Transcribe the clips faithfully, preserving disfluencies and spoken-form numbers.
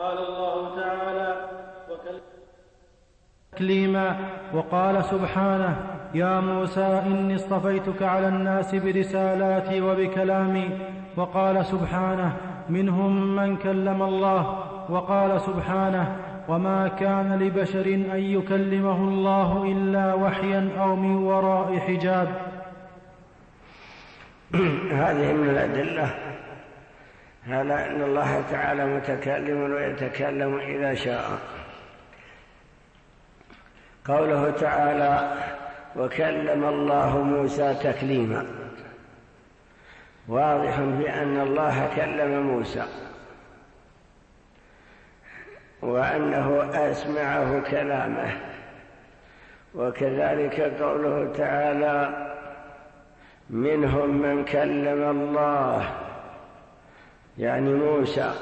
قال الله تعالى: تكليما. وقال سبحانه: يا موسى إني اصطفيتك على الناس برسالاتي وبكلامي. وقال سبحانه: منهم من كلم الله. وقال سبحانه: وما كان لبشر أن يكلمه الله إلا وحيا أو من وراء حجاب. هذه من الأدلة على أن الله تعالى متكلم ويتكلم إذا شاء. قوله تعالى: وكلم الله موسى تكليما، واضح بأن الله كلم موسى وأنه أسمعه كلامه. وكذلك قوله تعالى: منهم من كلم الله، يعني موسى،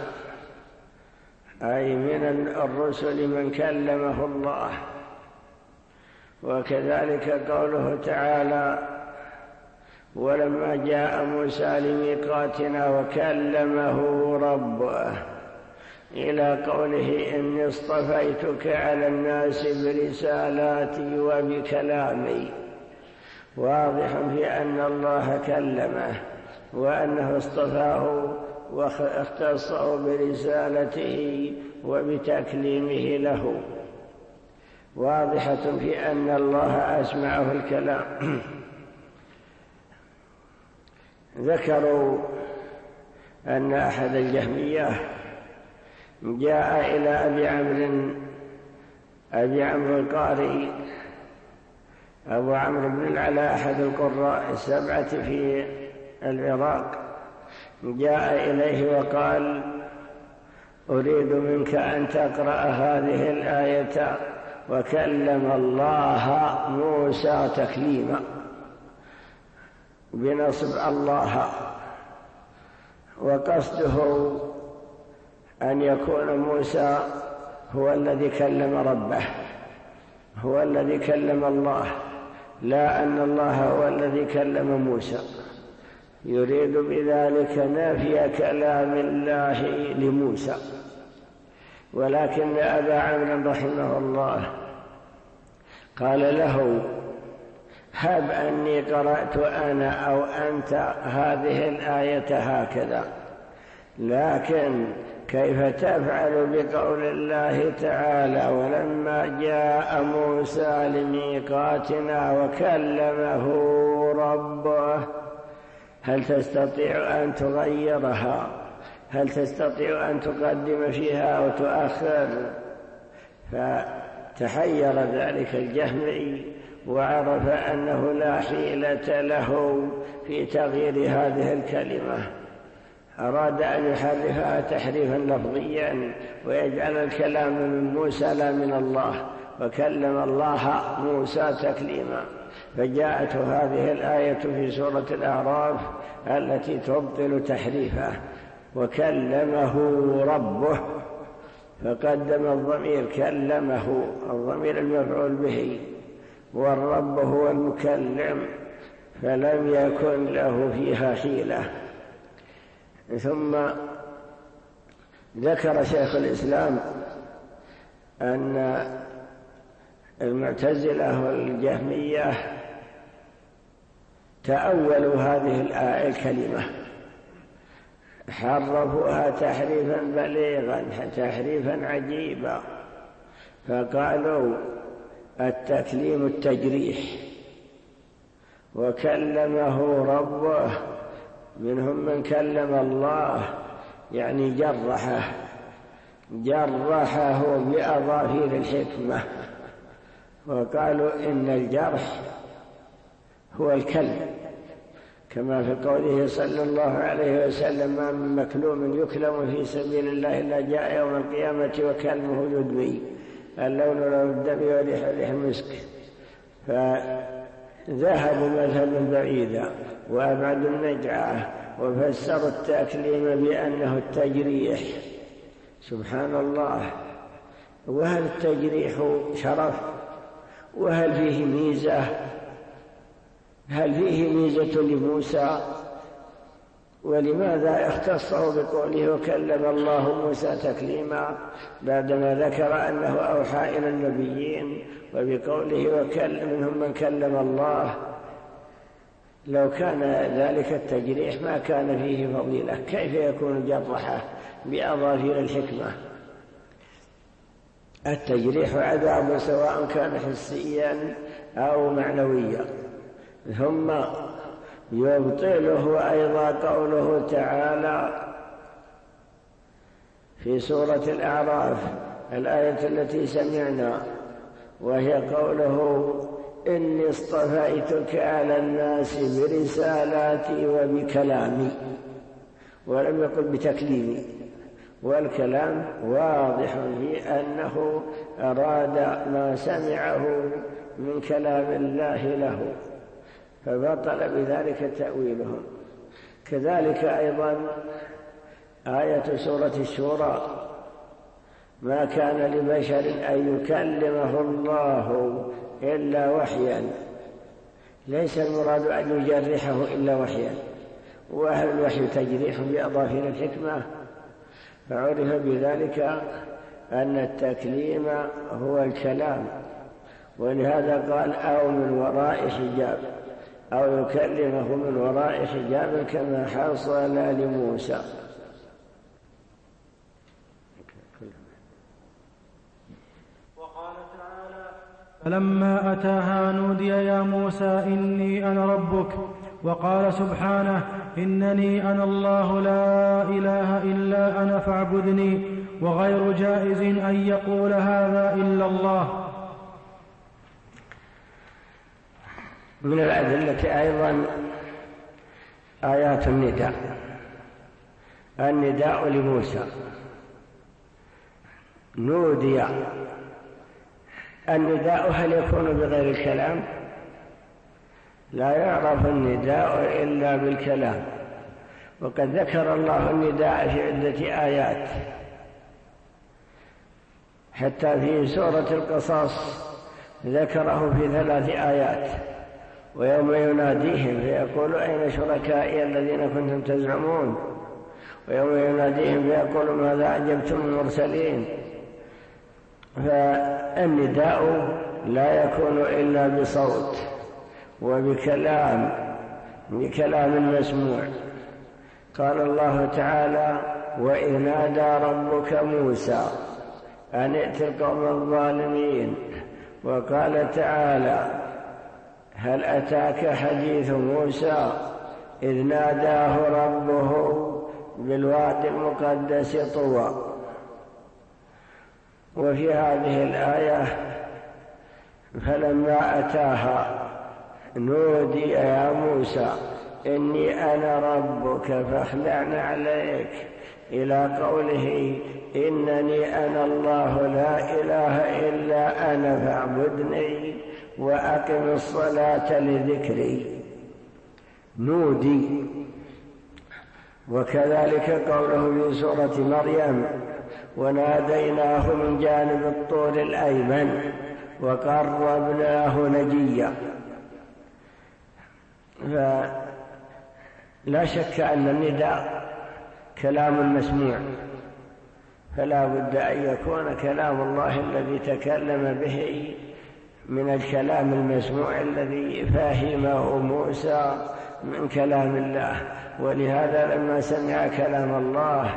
أي من الرسل من كلمه الله. وكذلك قوله تعالى: ولما جاء موسى لميقاتنا وكلمه ربه، إلى قوله: إني اصطفيتك على الناس برسالاتي وبكلامي. واضح في أن الله كلمه وأنه اصطفاه واختصه برسالته وبتكليمه له. واضحة في أن الله أسمعه الكلام. ذكروا أن أحد الجهمية جاء إلى أبي عمرو أبي عمرو القاري أبو عمرو بن العلاء أحد القراء السبعة في العراق، جاء إليه وقال: أريد منك أن تقرأ هذه الآية: وكلم الله موسى تكليما، بنصب الله، وقصده أن يكون موسى هو الذي كلم ربه، هو الذي كلم الله، لا أن الله هو الذي كلم موسى. يريد بذلك نفي كلام الله لموسى. ولكن أبا عمرو رحمه الله قال له: هب أني قرأت أنا أو أنت هذه الآية هكذا، لكن كيف تفعل بقول الله تعالى: ولما جاء موسى لميقاتنا وكلمه ربه؟ هل تستطيع أن تغيرها؟ هل تستطيع أن تقدم فيها وتؤخر؟ فتحير ذلك الجهمي وعرف أنه لا حيلة له في تغيير هذه الكلمة. أراد أن يحرفها تحريفا لفظيا ويجعل الكلام من موسى لا من الله، وكلم الله موسى تكليما. فجاءت هذه الآية في سورة الأعراف التي تبطل تحريفه: وكلمه ربه، فقدم الضمير كلمه، الضمير المفعول به، والرب هو المكلم، فلم يكن له فيها حيلة. ثم ذكر شيخ الإسلام أن المعتزلة والجهمية تأولوا هذه الآية الكلمة، حرفوها تحريفا بليغا، تحريفا عجيبا، فقالوا: التكليم التجريح، وكلمه ربه، منهم من كلم الله، يعني جرحه جرحه بأظافير الحكمة. وقالوا إن الجرح هو الكلم، كما في قوله صلى الله عليه وسلم: ما من مكلوم يكلم في سبيل الله إلا جاء يوم القيامة وكلمه يدمي، اللون لون الدم وريح ريح المسك. فذهبوا مذهبا بعيدا وأبعدوا النجعة وفسروا التكليم بأنه التجريح. سبحان الله! وهل التجريح شرف؟ وهل فيه ميزة؟ هل فيه ميزة لموسى ولماذا اختصه بقوله وكلم الله موسى تكليما بعدما ذكر أنه أوحى إلى النبيين، وبقوله وكلم منهم من كلم الله؟ لو كان ذلك التجريح ما كان فيه فضيلة، كيف يكون جرحه بأظافر الحكمة؟ التجريح عذاب سواء كان حسيا أو معنويا. ثم يبطله أيضا قوله تعالى في سورة الأعراف الآية التي سمعنا، وهي قوله إني اصطفيتك على الناس برسالاتي وبكلامي، ولم يقل بتكليمي، والكلام واضح في أنه أراد ما سمعه من كلام الله له، فبطل بذلك تأويلهم. كذلك أيضا آية سورة الشورى ما كان لبشر أن يكلمه الله إلا وحيا، ليس المراد أن يجرحه إلا وحيا، وأهل الوحي تجريح بأظافر الحكمة، فعرف بذلك أن التكليم هو الكلام، ولهذا قال أو من وراء حجاب، أو يكلمه من وراء حجاب كما حصل لموسى. وقال تعالى فلما أتاها نودي يا موسى إني أنا ربك. وقال سبحانه إنني أنا الله لا إله إلا أنا فاعبدني، وغير جائز أن يقول هذا إلا الله. من الأدلة أيضا آيات النداء، النداء لموسى نودي. النداء هل يكون بغير الكلام؟ لا يعرف النداء إلا بالكلام، وقد ذكر الله النداء في عدة آيات، حتى في سورة القصص ذكره في ثلاث آيات: ويوم يناديهم فيقول أين شركائي الذين كنتم تزعمون، ويوم يناديهم فيقول ماذا أجبتم المرسلين. فالنداء لا يكون إلا بصوت وبكلام، بكلام مسموع. قال الله تعالى وإذ نادى ربك موسى أن ائت القوم الظالمين. وقال تعالى هل أتاك حديث موسى إذ ناداه ربه بالوادي المقدس طوى. وفي هذه الآية فلما أتاها نودي يا موسى إني أنا ربك فاخلع عليك، إلى قوله إنني أنا الله لا إله إلا أنا فاعبدني وأقم الصلاة لذكري. نودي. وكذلك قوله في سورة مريم وناديناه من جانب الطور الأيمن وقربناه نجيا. فلا شك أن النداء كلام مسموع، فلا بد أن يكون كلام الله الذي تكلم به من الكلام المسموع الذي فهمه موسى من كلام الله. ولهذا لما سمع كلام الله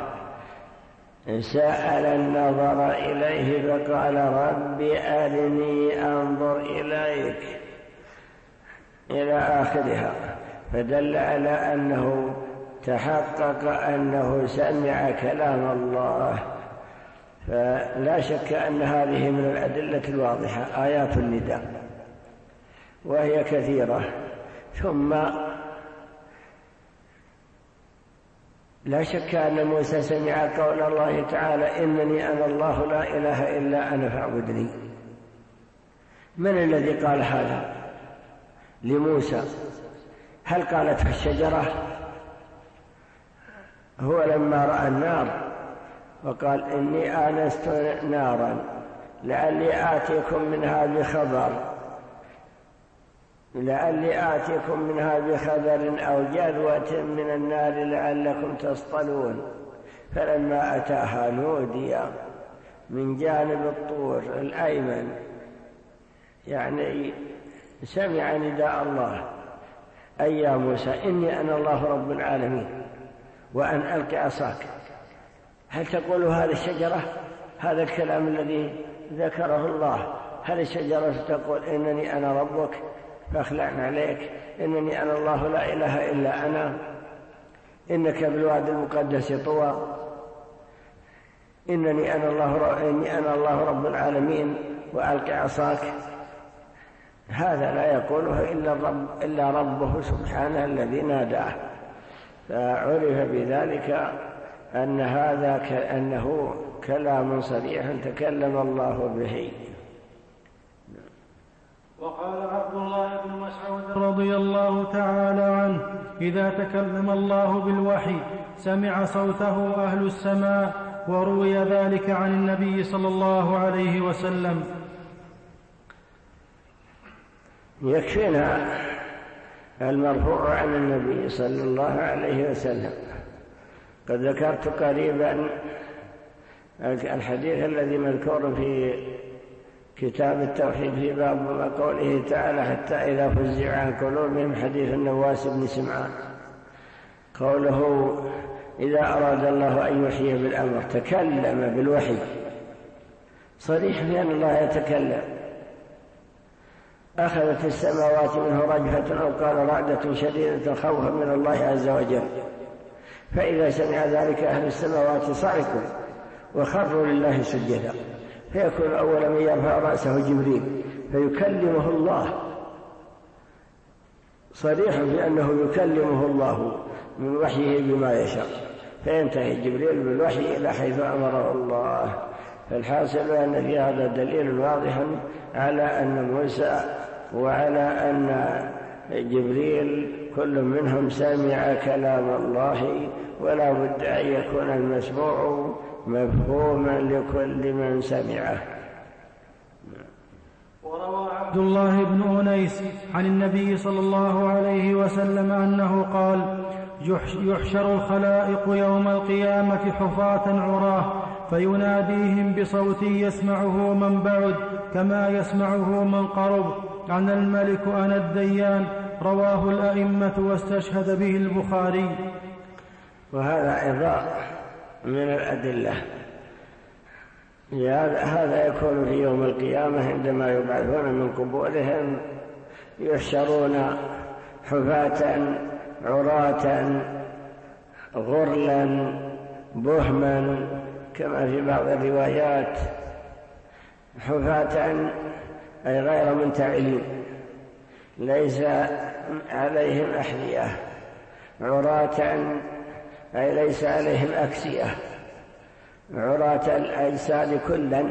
سأل النظر إليه فقال رب أرني أنظر إليك إلى آخرها، فدل على أنه تحقق أنه سمع كلام الله. فلا شك أن هذه من الأدلة الواضحة آيات النداء، وهي كثيرة. ثم لا شك أن موسى سمع قول الله تعالى إنني أنا الله لا إله إلا أنا فاعبدني. من الذي قال هذا لموسى؟ هل قالته الشجرة؟ هو لما رأى النار وقال إني آنست نارا لعلي آتيكم منها بخبر لعلي آتيكم منها بخبر أو جذوة من النار لعلكم تصطلون. فلما أتاها نودي من جانب الطور الأيمن، يعني سمع نداء الله: أي يا موسى إني أنا الله رب العالمين وأن ألق عصاك. هل تقول هذه الشجرة هذا الكلام الذي ذكره الله؟ هل الشجرة تقول إنني أنا ربك فاخلعنا عليك، إنني أنا الله لا إله إلا أنا، إنك بالوادي المقدس طوى، إنني أنا الله إني أنا الله رب العالمين وألق عصاك؟ هذا لا يقوله إلا الرب إلا ربه سبحانه الذي ناداه. فعرف بذلك أن هذا كأنه كلام صريح تكلم الله به. وقال عبد الله بن مسعود رضي الله تعالى عنه: إذا تكلم الله بالوحي سمع صوته أهل السماء، وروي ذلك عن النبي صلى الله عليه وسلم. يكفينا المرفوع عن النبي صلى الله عليه وسلم. قد ذكرت قريبا الحديث الذي مذكور في كتاب التوحيد في باب قوله تعالى: حتى إذا فزع عن قلوبهم، حديث النواس بن سمعان. قوله: إذا أراد الله أن يحيي بالأمر تكلم بالوحي، صريح بأن الله يتكلم. أخذت السماوات منه رجفة أو قال رعدة شديدة خوفا من الله عز وجل، فإذا سمع ذلك أهل السماوات صعقوا وخروا لله سجدا، فيكون أول من يرفع رأسه جبريل فيكلمه الله، صريح بأنه يكلمه الله من وحيه بما يشاء، فينتهي جبريل بالوحي إلى حيث أمره الله. فالحاصل أن في هذا دليل واضح على أن موسى وعلى أن جبريل كل منهم سمع كلام الله، ولا بد أن يكون المسموع مفهوما لكل من سمعه. وروى عبد الله بن أنيس عن النبي صلى الله عليه وسلم أنه قال: يحشر الخلائق يوم القيامة حفاة عراه، فيناديهم بصوت يسمعه من بعد كما يسمعه من قرب، عن الملك أنا الديان. رواه الأئمة واستشهد به البخاري. وهذا أيضا من الأدلة. هذا يكون في يوم القيامة عندما يبعثون من قبورهم، يحشرون حفاة عراة غرلا بهما، كما في بعض الروايات حفاة أي غير منتعلين، ليس عليهم أحذية، عراة أي ليس عليهم أكسية، عراة الأجساد كلا،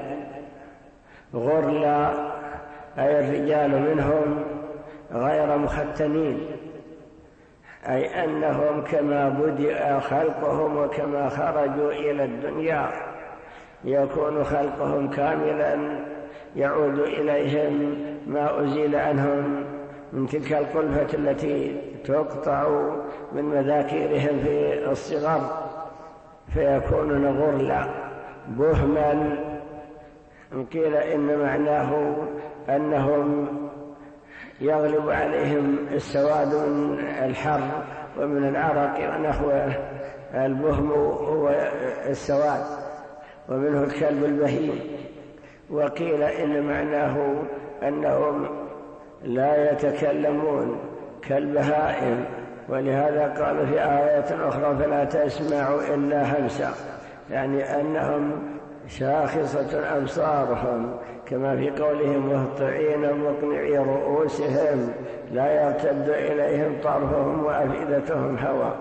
غرلا أي الرجال منهم غير مختنين، أي أنهم كما بدأ خلقهم وكما خرجوا إلى الدنيا يكون خلقهم كاملا، يعود إليهم ما أزيل عنهم من تلك القلفة التي تقطع من مذاكيرهم في الصغر، فيكونون غرلا بهما. قيل إن معناه أنهم يغلب عليهم السواد من الحر ومن العرق ونحوه، البهم هو السواد ومنه الكلب البهيم. وقيل إن معناه أنهم لا يتكلمون كالبهائم، ولهذا قال في آيات أخرى: فلا تسمع إلا همسا، يعني أنهم شاخصة أبصارهم، كما في قولهم: مهطعين مقنعي رؤوسهم لا يرتد إليهم طرفهم وأفئدتهم هوى.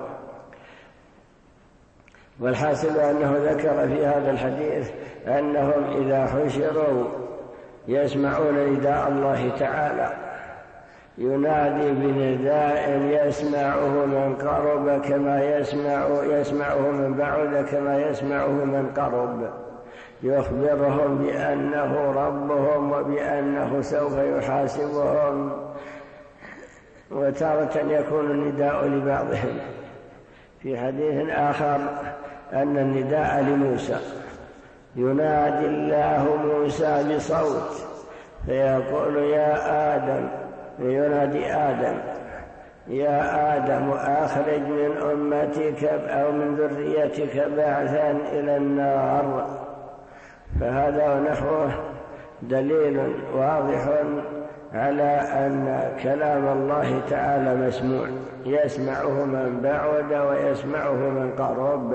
والحاصل أنه ذكر في هذا الحديث أنهم إذا حشروا يسمعون نداء الله تعالى، ينادي بنداء يسمعه من قرب كما يسمع يسمعه من بعد كما يسمعه من قرب، يخبرهم بأنه ربهم وبأنه سوف يحاسبهم وتارة يكون النداء لبعضهم. في حديث آخر أن النداء لموسى، ينادي الله موسى بصوت فيقول يا آدم، ينادي آدم يا آدم أخرج من أمتك أو من ذريتك بعثا إلى النار. فهذا ونحوه دليل واضح على أن كلام الله تعالى مسموع، يسمعه من بعد ويسمعه من قرب.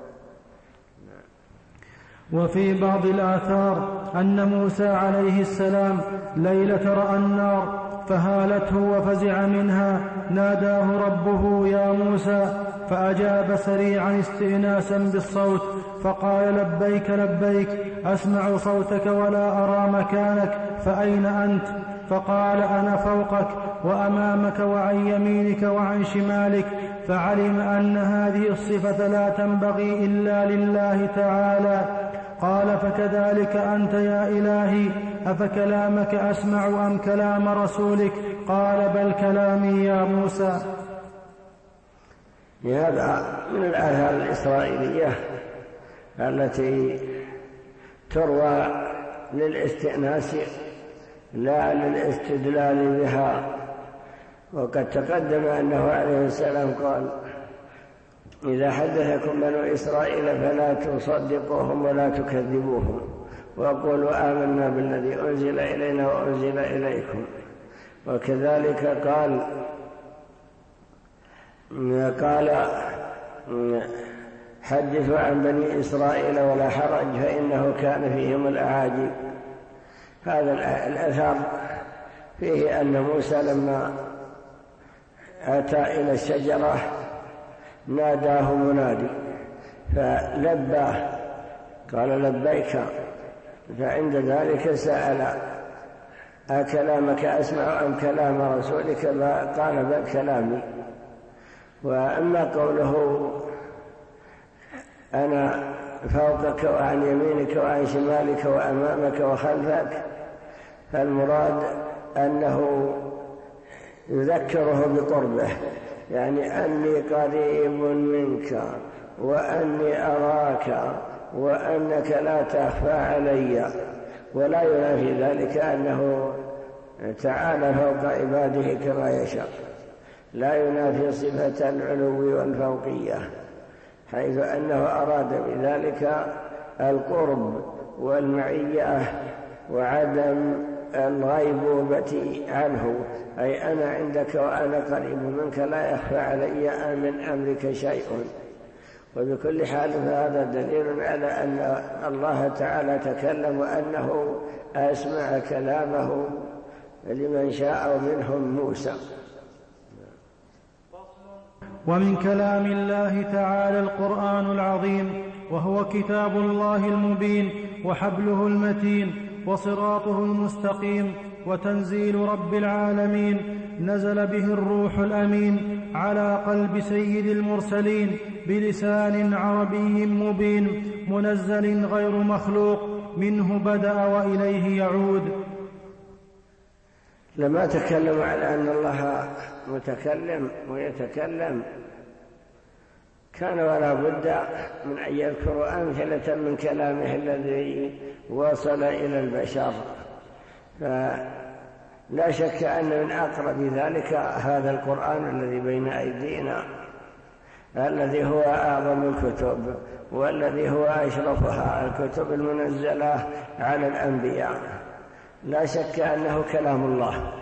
وفي بعض الآثار أن موسى عليه السلام ليلة رأى النار فهالته وفزع منها، ناداه ربه يا موسى، فأجاب سريعا استئناسا بالصوت فقال لبيك لبيك، أسمع صوتك ولا أرى مكانك، فأين أنت؟ فقال أنا فوقك وأمامك وعن يمينك وعن شمالك. فعلم أن هذه الصفة لا تنبغي إلا لله تعالى. قال فكذلك أنت يا إلهي، أفكلامك أسمع أم كلام رسولك؟ قال بل كلامي يا موسى. هذا من الآثار الإسرائيلية التي تروى للاستئناس لا للاستدلال بها. وقد تقدم أنه عليه السلام قال إذا حدثكم بنو إسرائيل فلا تصدقوهم ولا تكذبوهم وقولوا آمنا بالذي أنزل إلينا وأنزل إليكم. وكذلك قال قال حدثوا عن بني إسرائيل ولا حرج فإنه كان فيهم الأعاجيب. هذا الأثر فيه أن موسى لما أتى إلى الشجرة ناداه منادي فلباه قال لبيك، فعند ذلك سأل أكلامك أسمع أم كلام رسولك؟ قال بل كلامي. وأما قوله أنا فوقك وعن يمينك وعن شمالك وأمامك وخلفك، فالمراد أنه يذكره بقربه، يعني أني قريب منك وأني أراك وأنك لا تخفى علي. ولا ينافي ذلك أنه تعالى فوق عباده كما يشاء، لا ينافي صفة العلو والفوقية، حيث أنه أراد بذلك القرب والمعية وعدم الغيبوبة عنه، أي أنا عندك وأنا قريب منك لا يخفى علي من أمرك شيء. وبكل حال فهذا دليل على أن الله تعالى تكلم وأنه أسمع كلامه لمن شاء منهم موسى. ومن كلام الله تعالى القرآن العظيم، وهو كتاب الله المبين وحبله المتين وصراطه المستقيم وتنزيل رب العالمين، نزل به الروح الأمين على قلب سيد المرسلين بلسان عربي مبين منزل غير مخلوق، منه بدأ وإليه يعود. لما تكلم على أن الله متكلم ويتكلم كان ولا بد من أن يذكروا أمثلة من كلامه الذي وصل إلى البشر. فلا شك أن من أقرب ذلك هذا القرآن الذي بين أيدينا، الذي هو أعظم الكتب والذي هو أشرفها، الكتب المنزلة على الأنبياء. لا شك أنه كلام الله.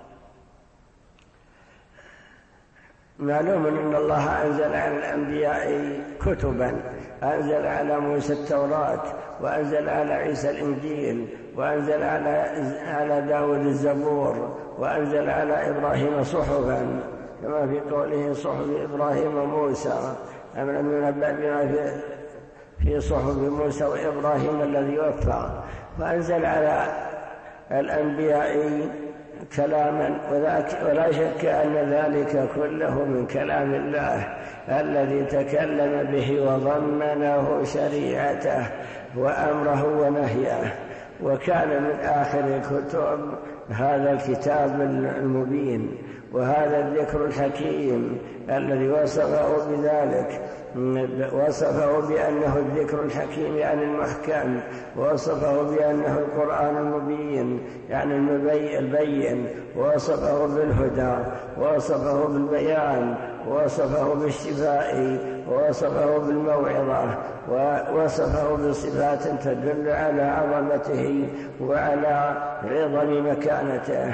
معلوم أن الله أنزل على الأنبياء كتبا، أنزل على موسى التوراة، وأنزل على عيسى الإنجيل، وأنزل على على داود الزبور، وأنزل على إبراهيم صحفا كما في قوله صحف إبراهيم وموسى، أم ننبأ بما في في صحف موسى وإبراهيم الذي وفى. وأنزل على الأنبياء كلاما، ولا شك أن ذلك كله من كلام الله الذي تكلم به وضمنه شريعته وأمره ونهيه. وكان من آخر الكتب هذا الكتاب المبين وهذا الذكر الحكيم الذي وصفه بذلك، وصفه بأنه الذكر الحكيم يعني المحكم، ووصفه بأنه القرآن المبين يعني البين، ووصفه بالهدى، ووصفه بالبيان، ووصفه بالشفاء، ووصفه بالموعظة، ووصفه بصفات تدل على عظمته وعلى عظم مكانته،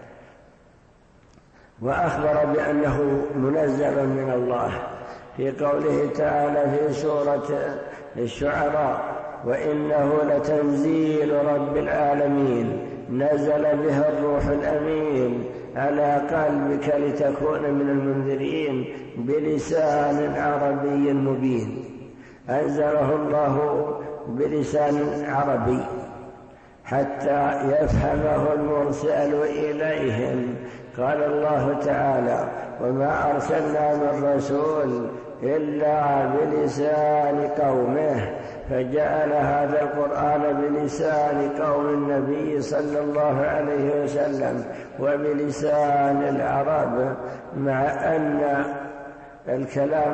وأخبر بأنه منزل من الله في قوله تعالى في سورة الشعراء: وإنه لتنزيل رب العالمين نزل به الروح الأمين على قلبك لتكون من المنذرين بلسان عربي مبين. أنزله الله بلسان عربي حتى يفهمه المرسل إليهم. قال الله تعالى: وما أرسلنا من رسول إلا بلسان قومه، فجعل هذا القرآن بلسان قوم النبي صلى الله عليه وسلم وبلسان العرب، مع أن الكلام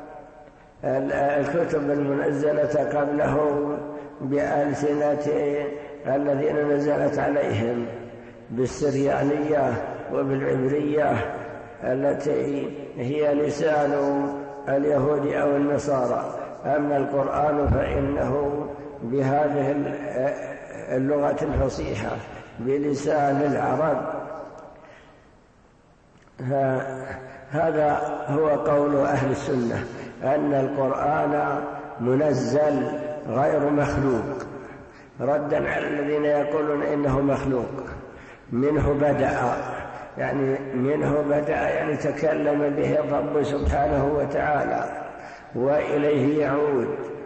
الكتب المنزلة قبله بألسنة الذين نزلت عليهم بالسريانية وبالعبرية التي هي لسان اليهود أو النصارى. أما القرآن فإنه بهذه اللغة الفصيحة بلسان العرب. هذا هو قول أهل السنة، أن القرآن منزل غير مخلوق، ردا على الذين يقولون إنه مخلوق. منه بدأ، يعني منه بدأ يعني تكلم به الرب سبحانه وتعالى وإليه يعود.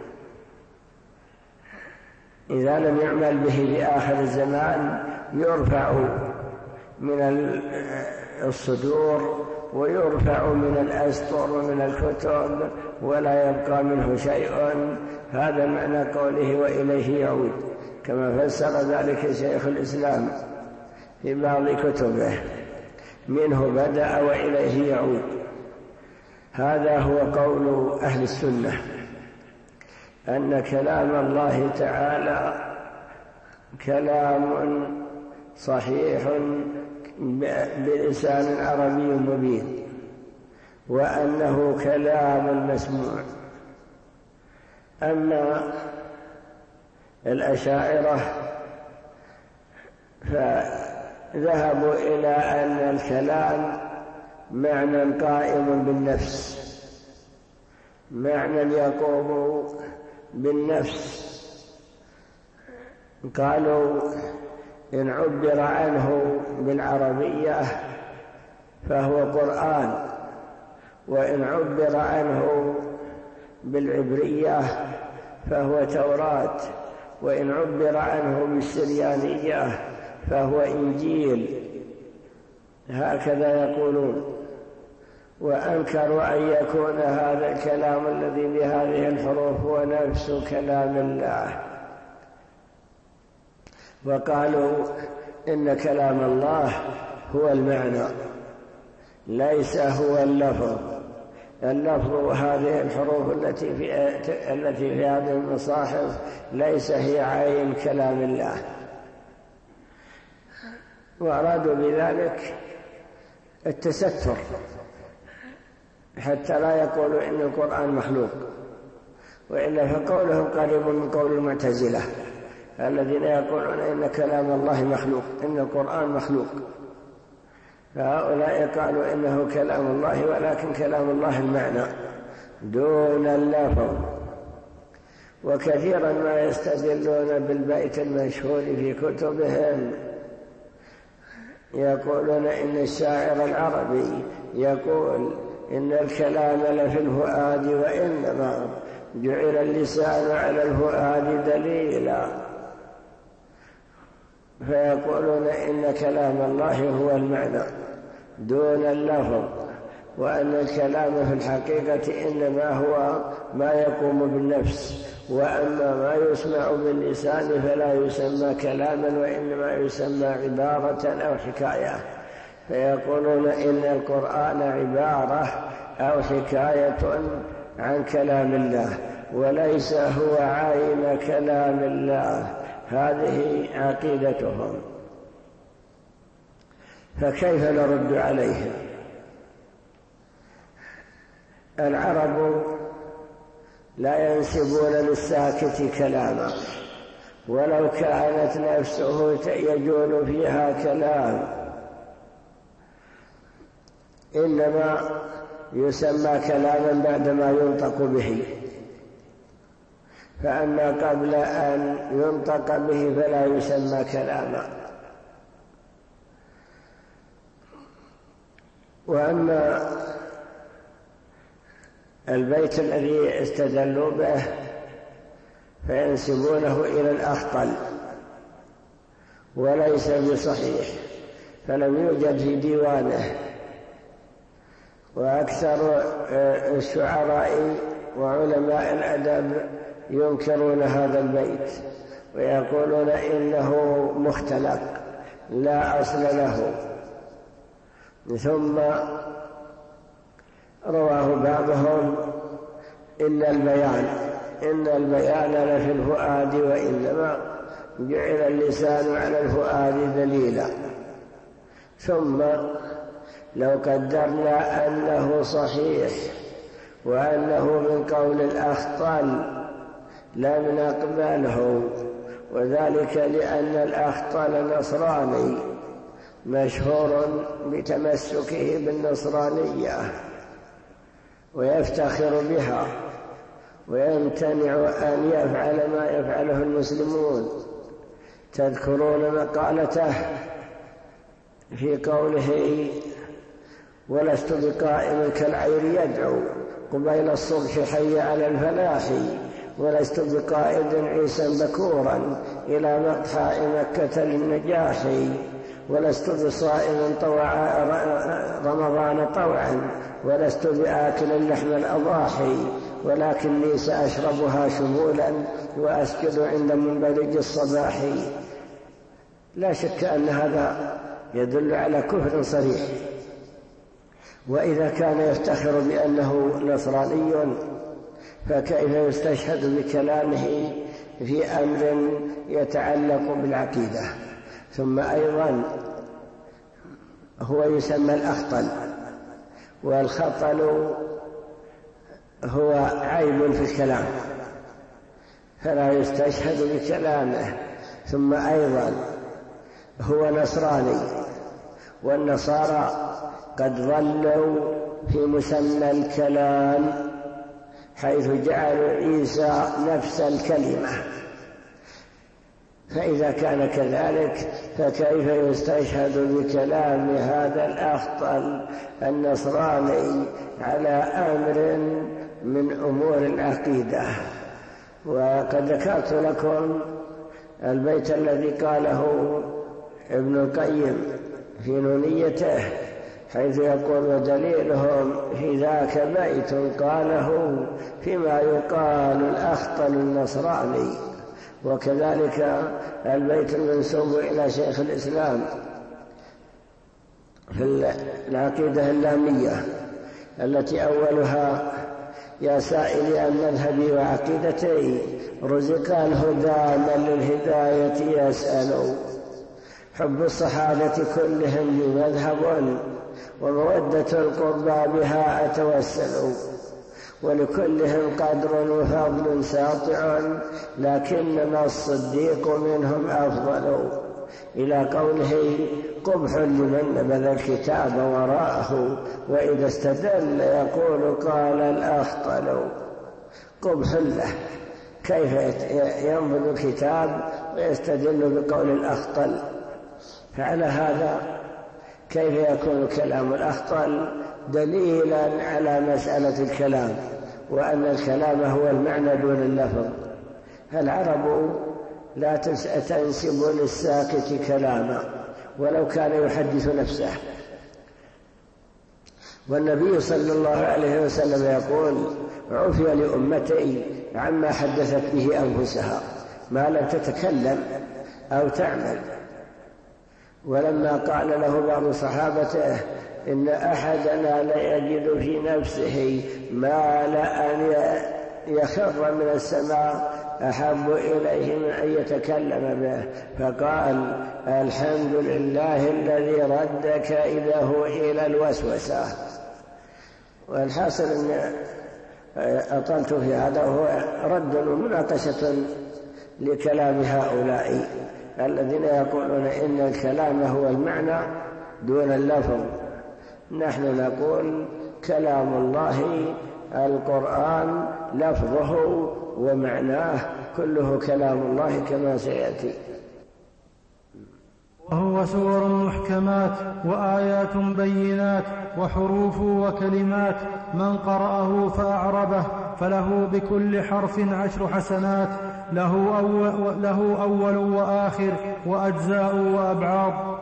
إذا لم يعمل به في آخر الزمان يرفع من الصدور ويرفع من الأسطر ومن الكتب ولا يبقى منه شيء. هذا معنى قوله وإليه يعود، كما فسر ذلك شيخ الإسلام في بعض كتبه: منه بدأ وإليه يعود. هذا هو قول أهل السنة، أن كلام الله تعالى كلام صحيح بلسان عربي مبين، وأنه كلام مسموع. أما الأشاعرة فذهبوا إلى أن الكلام معنى قائم بالنفس، معنى يقوم بالنفس. قالوا إن عبر عنه بالعربية فهو قرآن، وإن عبر عنه بالعبرية فهو توراة، وإن عبر عنه بالسريانية فهو إنجيل. هكذا يقولون. وأنكروا أن يكون هذا الكلام الذي بهذه الحروف هو نفس كلام الله، وقالوا إن كلام الله هو المعنى ليس هو اللفظ. اللفظ هذه الحروف التي في التي في هذه المصاحف ليس هي عين كلام الله. وأرادوا بذلك التستر حتى لا يقولوا إن القرآن مخلوق، وإلا فقولهم قريب من قول المعتزلة الذين يقولون إن كلام الله مخلوق، إن القرآن مخلوق. فهؤلاء قالوا إنه كلام الله، ولكن كلام الله المعنى دون اللفظ. وكثيرا ما يستدلون بالبيت المشهور في كتبهم، يقولون إن الشاعر العربي يقول إن الكلام لفي الفؤاد، وإنما جعل اللسان على الفؤاد دليلا. فيقولون إن كلام الله هو المعنى دون اللفظ، وأن الكلام في الحقيقة إنما هو ما يقوم بالنفس، وأما ما يسمع باللسان فلا يسمى كلاما وإنما يسمى عبارة أو حكاية، فيقولون إن القرآن عبارة أو حكاية عن كلام الله وليس هو عين كلام الله. هذه عقيدتهم، فكيف نرد عليهم؟ العرب لا ينسبون للساكت كلاما، ولو كانت نفسه يجول فيها كلام، إنما يسمى كلاما بعدما ينطق به، فأما قبل أن ينطق به فلا يسمى كلاما. وأما البيت الذي استدلوا به فينسبونه إلى الأخطل وليس بصحيح، فلم يوجد في ديوانه، وأكثر الشعراء وعلماء الأدب ينكرون هذا البيت ويقولون إنه مختلق لا أصل له. ثم رواه بعضهم إن البيان إن البيان لفي الفؤاد وإنما جعل اللسان على الفؤاد دليلا. ثم لو قدرنا أنه صحيح وأنه من قول الأخطل لم نقبله، وذلك لأن الأخطل نصراني مشهور بتمسكه بالنصرانية ويفتخر بها ويمتنع أن يفعل ما يفعله المسلمون. تذكرون مقالته في قوله ولست بقائم كالعير يدعو قبيل الصبح حي على الفلاح، ولست بقائد عيسى بكورا إلى مقحى مكة للنجاح، ولست بصائم طوع رمضان طوعا، ولست بآكل لحم الأضاحي، ولكني سأشربها شمولا وأسجد عند منبلج الصباح. لا شك أن هذا يدل على كفر صريح. وإذا كان يفتخر بأنه نصراني فكيف يستشهد بكلامه في أمر يتعلق بالعقيدة؟ ثم أيضا هو يسمى الأخطل، والخطل هو عيب في الكلام فلا يستشهد بكلامه. ثم أيضا هو نصراني، والنصارى قد ظلوا في مسمى الكلام حيث جعلوا عيسى نفس الكلمة، فإذا كان كذلك فكيف يستشهد بكلام هذا الأخطل النصراني على أمر من أمور العقيدة؟ وقد ذكرت لكم البيت الذي قاله ابن القيم في نونيته حيث يقول ودليلهم في ذاك بيت قاله فيما يقال الأخطل النصراني. وكذلك البيت المنسوب إلى شيخ الإسلام في العقيدة اللامية التي أولها يا سائلي عن مذهبي وعقيدتي رزق الهدى من للهداية يسأل، حب الصحابة كلهم لي مذهب ومودة القربى بها أتوسل، ولكلهم قدر وفضل ساطع لكنما الصديق منهم أفضل، إلى قوله قبح لمن نبذ الكتاب وراءه وإذا استدل يقول قال الأخطل. قبح له، كيف ينبذ الكتاب ويستدل بقول الأخطل؟ فعلى هذا كيف يكون كلام الأخطل دليلا على مسألة الكلام وأن الكلام هو المعنى دون اللفظ؟ العرب لا تنسب للساكت كلاما ولو كان يحدث نفسه. والنبي صلى الله عليه وسلم يقول عفي لأمتي عما حدثت به أنفسها ما لم تتكلم أو تعمل. ولما قال له بعض صحابته إن أحدنا لا يجد في نفسه ما لأن يخر من السماء أحب إليه من أن يتكلم به، فقال الحمد لله الذي رد كيده إلى الوسوسة. والحاصل أن أطلت في هذا، وهو رد ومناقشة لكلام هؤلاء الذين يقولون إن الكلام هو المعنى دون اللفظ. نحن نقول كلام الله القرآن لفظه ومعناه كله كلام الله كما سيأتي. وهو سور محكمات وآيات بينات وحروف وكلمات، من قرأه فأعربه فله بكل حرف عشر حسنات، له أول, له أول وآخر وأجزاء وأبعاض.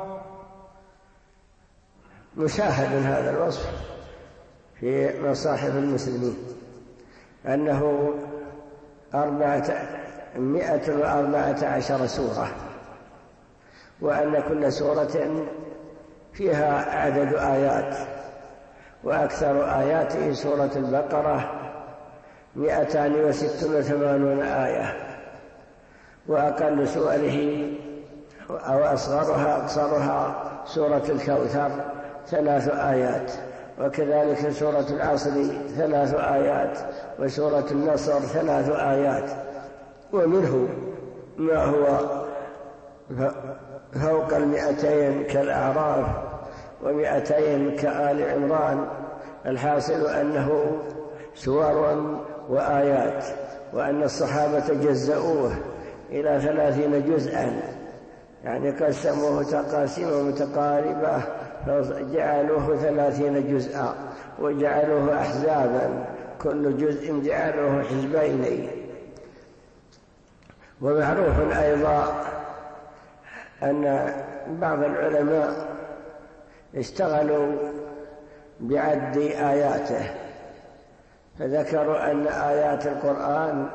مشاهد هذا الوصف في مصاحف المسلمين أنه أربعة مئة وأربعة عشر سورة، وأن كل سورة فيها عدد آيات، وأكثر آياته سورة البقرة مئتان وست وثمانون آية، وأقل سوره أو أصغرها أقصرها سورة الكوثر ثلاث آيات، وكذلك سورة العصر ثلاث آيات، وسورة النصر ثلاث آيات. ومنه ما هو فوق المئتين كالأعراف ومئتين كآل عمران. الحاصل أنه سور وآيات، وأن الصحابة جزؤوه إلى ثلاثين جزءا، يعني قسموه تقاسيم متقاربة فجعلوه ثلاثين جزءا، وجعلوه أحزابا كل جزء جعلوه حزبين. ومعروف أيضا أن بعض العلماء اشتغلوا بعد آياته، فذكروا أن آيات القرآن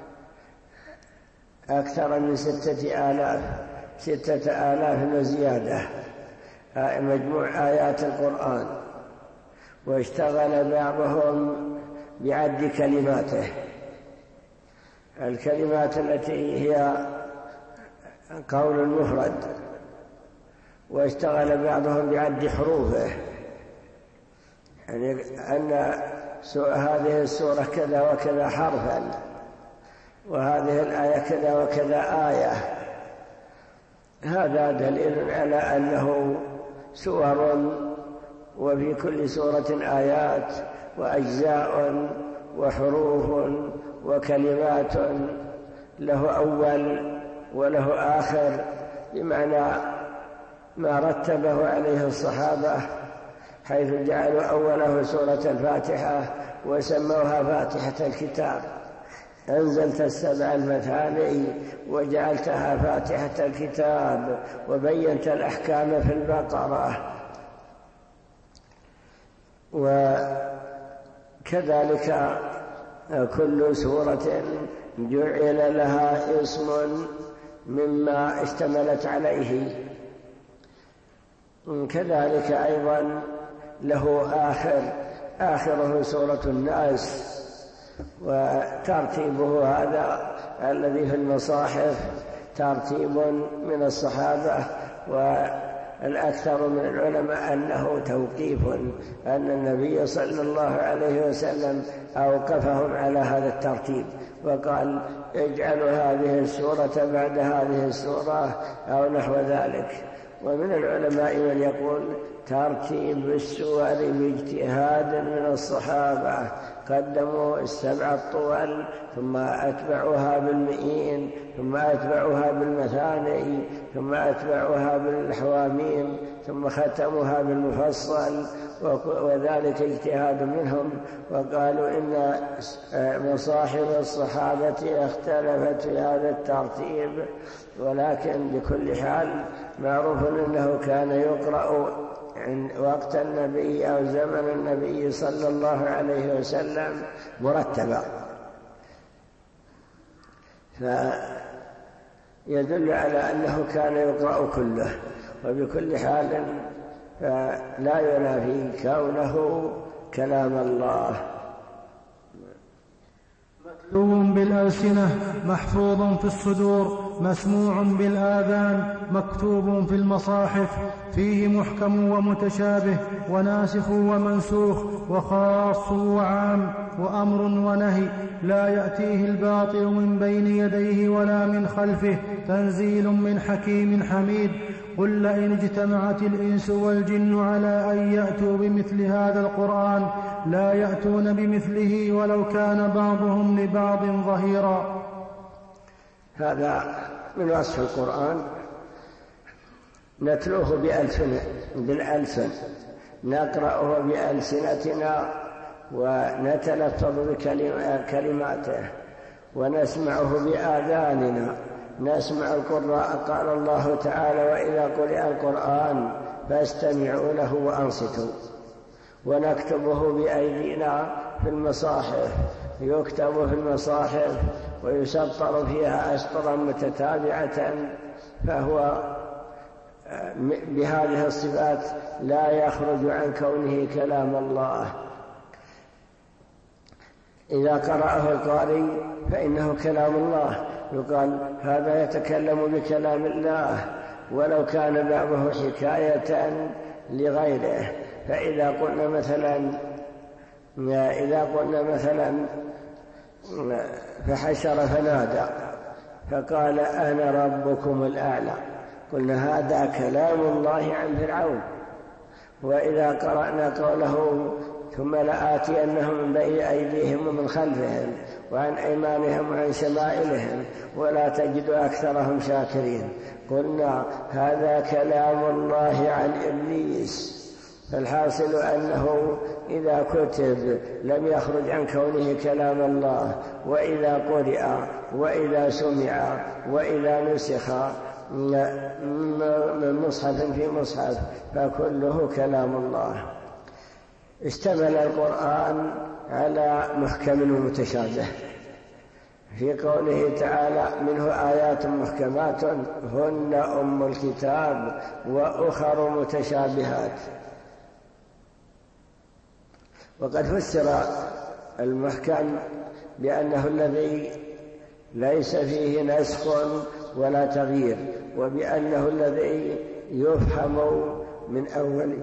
أكثر من ستة آلاف ستة آلاف وزيادة مجموع آيات القرآن، واشتغل بعضهم بعد كلماته، الكلمات التي هي قول المفرد، واشتغل بعضهم بعد حروفه، يعني أن هذه السورة كذا وكذا حرفا، وهذه الآية كذا وكذا آية. هذا دليل على أنه سور، وفي كل سورة آيات وأجزاء وحروف وكلمات، له أول وله آخر، بمعنى ما رتبه عليه الصحابة، حيث جعلوا أوله سورة الفاتحة وسموها فاتحة الكتاب. أنزلت السبع المثاني وجعلتها فاتحة الكتاب، وبينت الأحكام في البقرة. وكذلك كل سورة جعل لها اسم مما اشتملت عليه. كذلك أيضا له آخر، آخره سورة الناس، وترتيبه هذا الذي في المصاحف ترتيب من الصحابة، والأكثر من العلماء أنه توقيف، أن النبي صلى الله عليه وسلم أوقفهم على هذا الترتيب وقال اجعلوا هذه السورة بعد هذه السورة أو نحو ذلك. ومن العلماء من يقول ترتيب السور باجتهاد من الصحابة، قدموا السبع الطول ثم أتبعوها بالمئين ثم أتبعوها بالمثاني ثم أتبعوها بالحواميم ثم ختموها بالمفصل، وذلك اجتهاد منهم. وقالوا إن مصاحف الصحابة اختلفت في هذا الترتيب، ولكن بكل حال معروف أنه كان يقرأ وقت النبي أو زمن النبي صلى الله عليه وسلم مرتبا. فيدل على أنه كان يقرأ كله، وبكل حال لا ينافي كونه كلام الله. متلو بالألسنة، محفوظ في الصدور، مسموع بالآذان، مكتوب في المصاحف، فيه محكم ومتشابه، وناسخ ومنسوخ، وخاص وعام، وأمر ونهي، لا يأتيه الباطل من بين يديه ولا من خلفه، تنزيل من حكيم حميد. قل لئن اجتمعت الإنس والجن على أن يأتوا بمثل هذا القرآن لا يأتون بمثله ولو كان بعضهم لبعض ظهيرا. هذا من وصف القرآن، نتلوه بألسن بالألسن، نقرأه بألسنتنا ونتلفظ بكلماته، ونسمعه بآذاننا، نسمع القراء. قال الله تعالى: وإذا قرئ القرآن فاستمعوا له وأنصتوا. ونكتبه بأيدينا في المصاحف، يكتب في المصاحف ويسطر فيها أسطرا متتابعة، فهو بهذه الصفات لا يخرج عن كونه كلام الله. إذا قرأه القارئ فإنه كلام الله، يقال هذا يتكلم بكلام الله ولو كان بعضه حكاية لغيره. فإذا قلنا مثلا إذا قلنا مثلا فحشر فنادى فقال أنا ربكم الأعلى، قلنا هذا كلام الله عن فرعون. وإذا قرأنا قوله ثم لآتينهم من بين أيديهم ومن خلفهم وعن أيمانهم وعن شمائلهم ولا تجد أكثرهم شاكرين، قلنا هذا كلام الله عن إبليس. فالحاصل أنه إذا كتب لم يخرج عن كونه كلام الله، وإذا قرئ وإذا سمع وإذا نسخ من مصحف في مصحف فكله كلام الله. اشتمل القرآن على محكم ومتشابه، في قوله تعالى: منه آيات محكمات هن أم الكتاب وأخر متشابهات. وقد فسر المحكم بأنه الذي ليس فيه نسخ ولا تغيير، وبأنه الذي يفهم من أول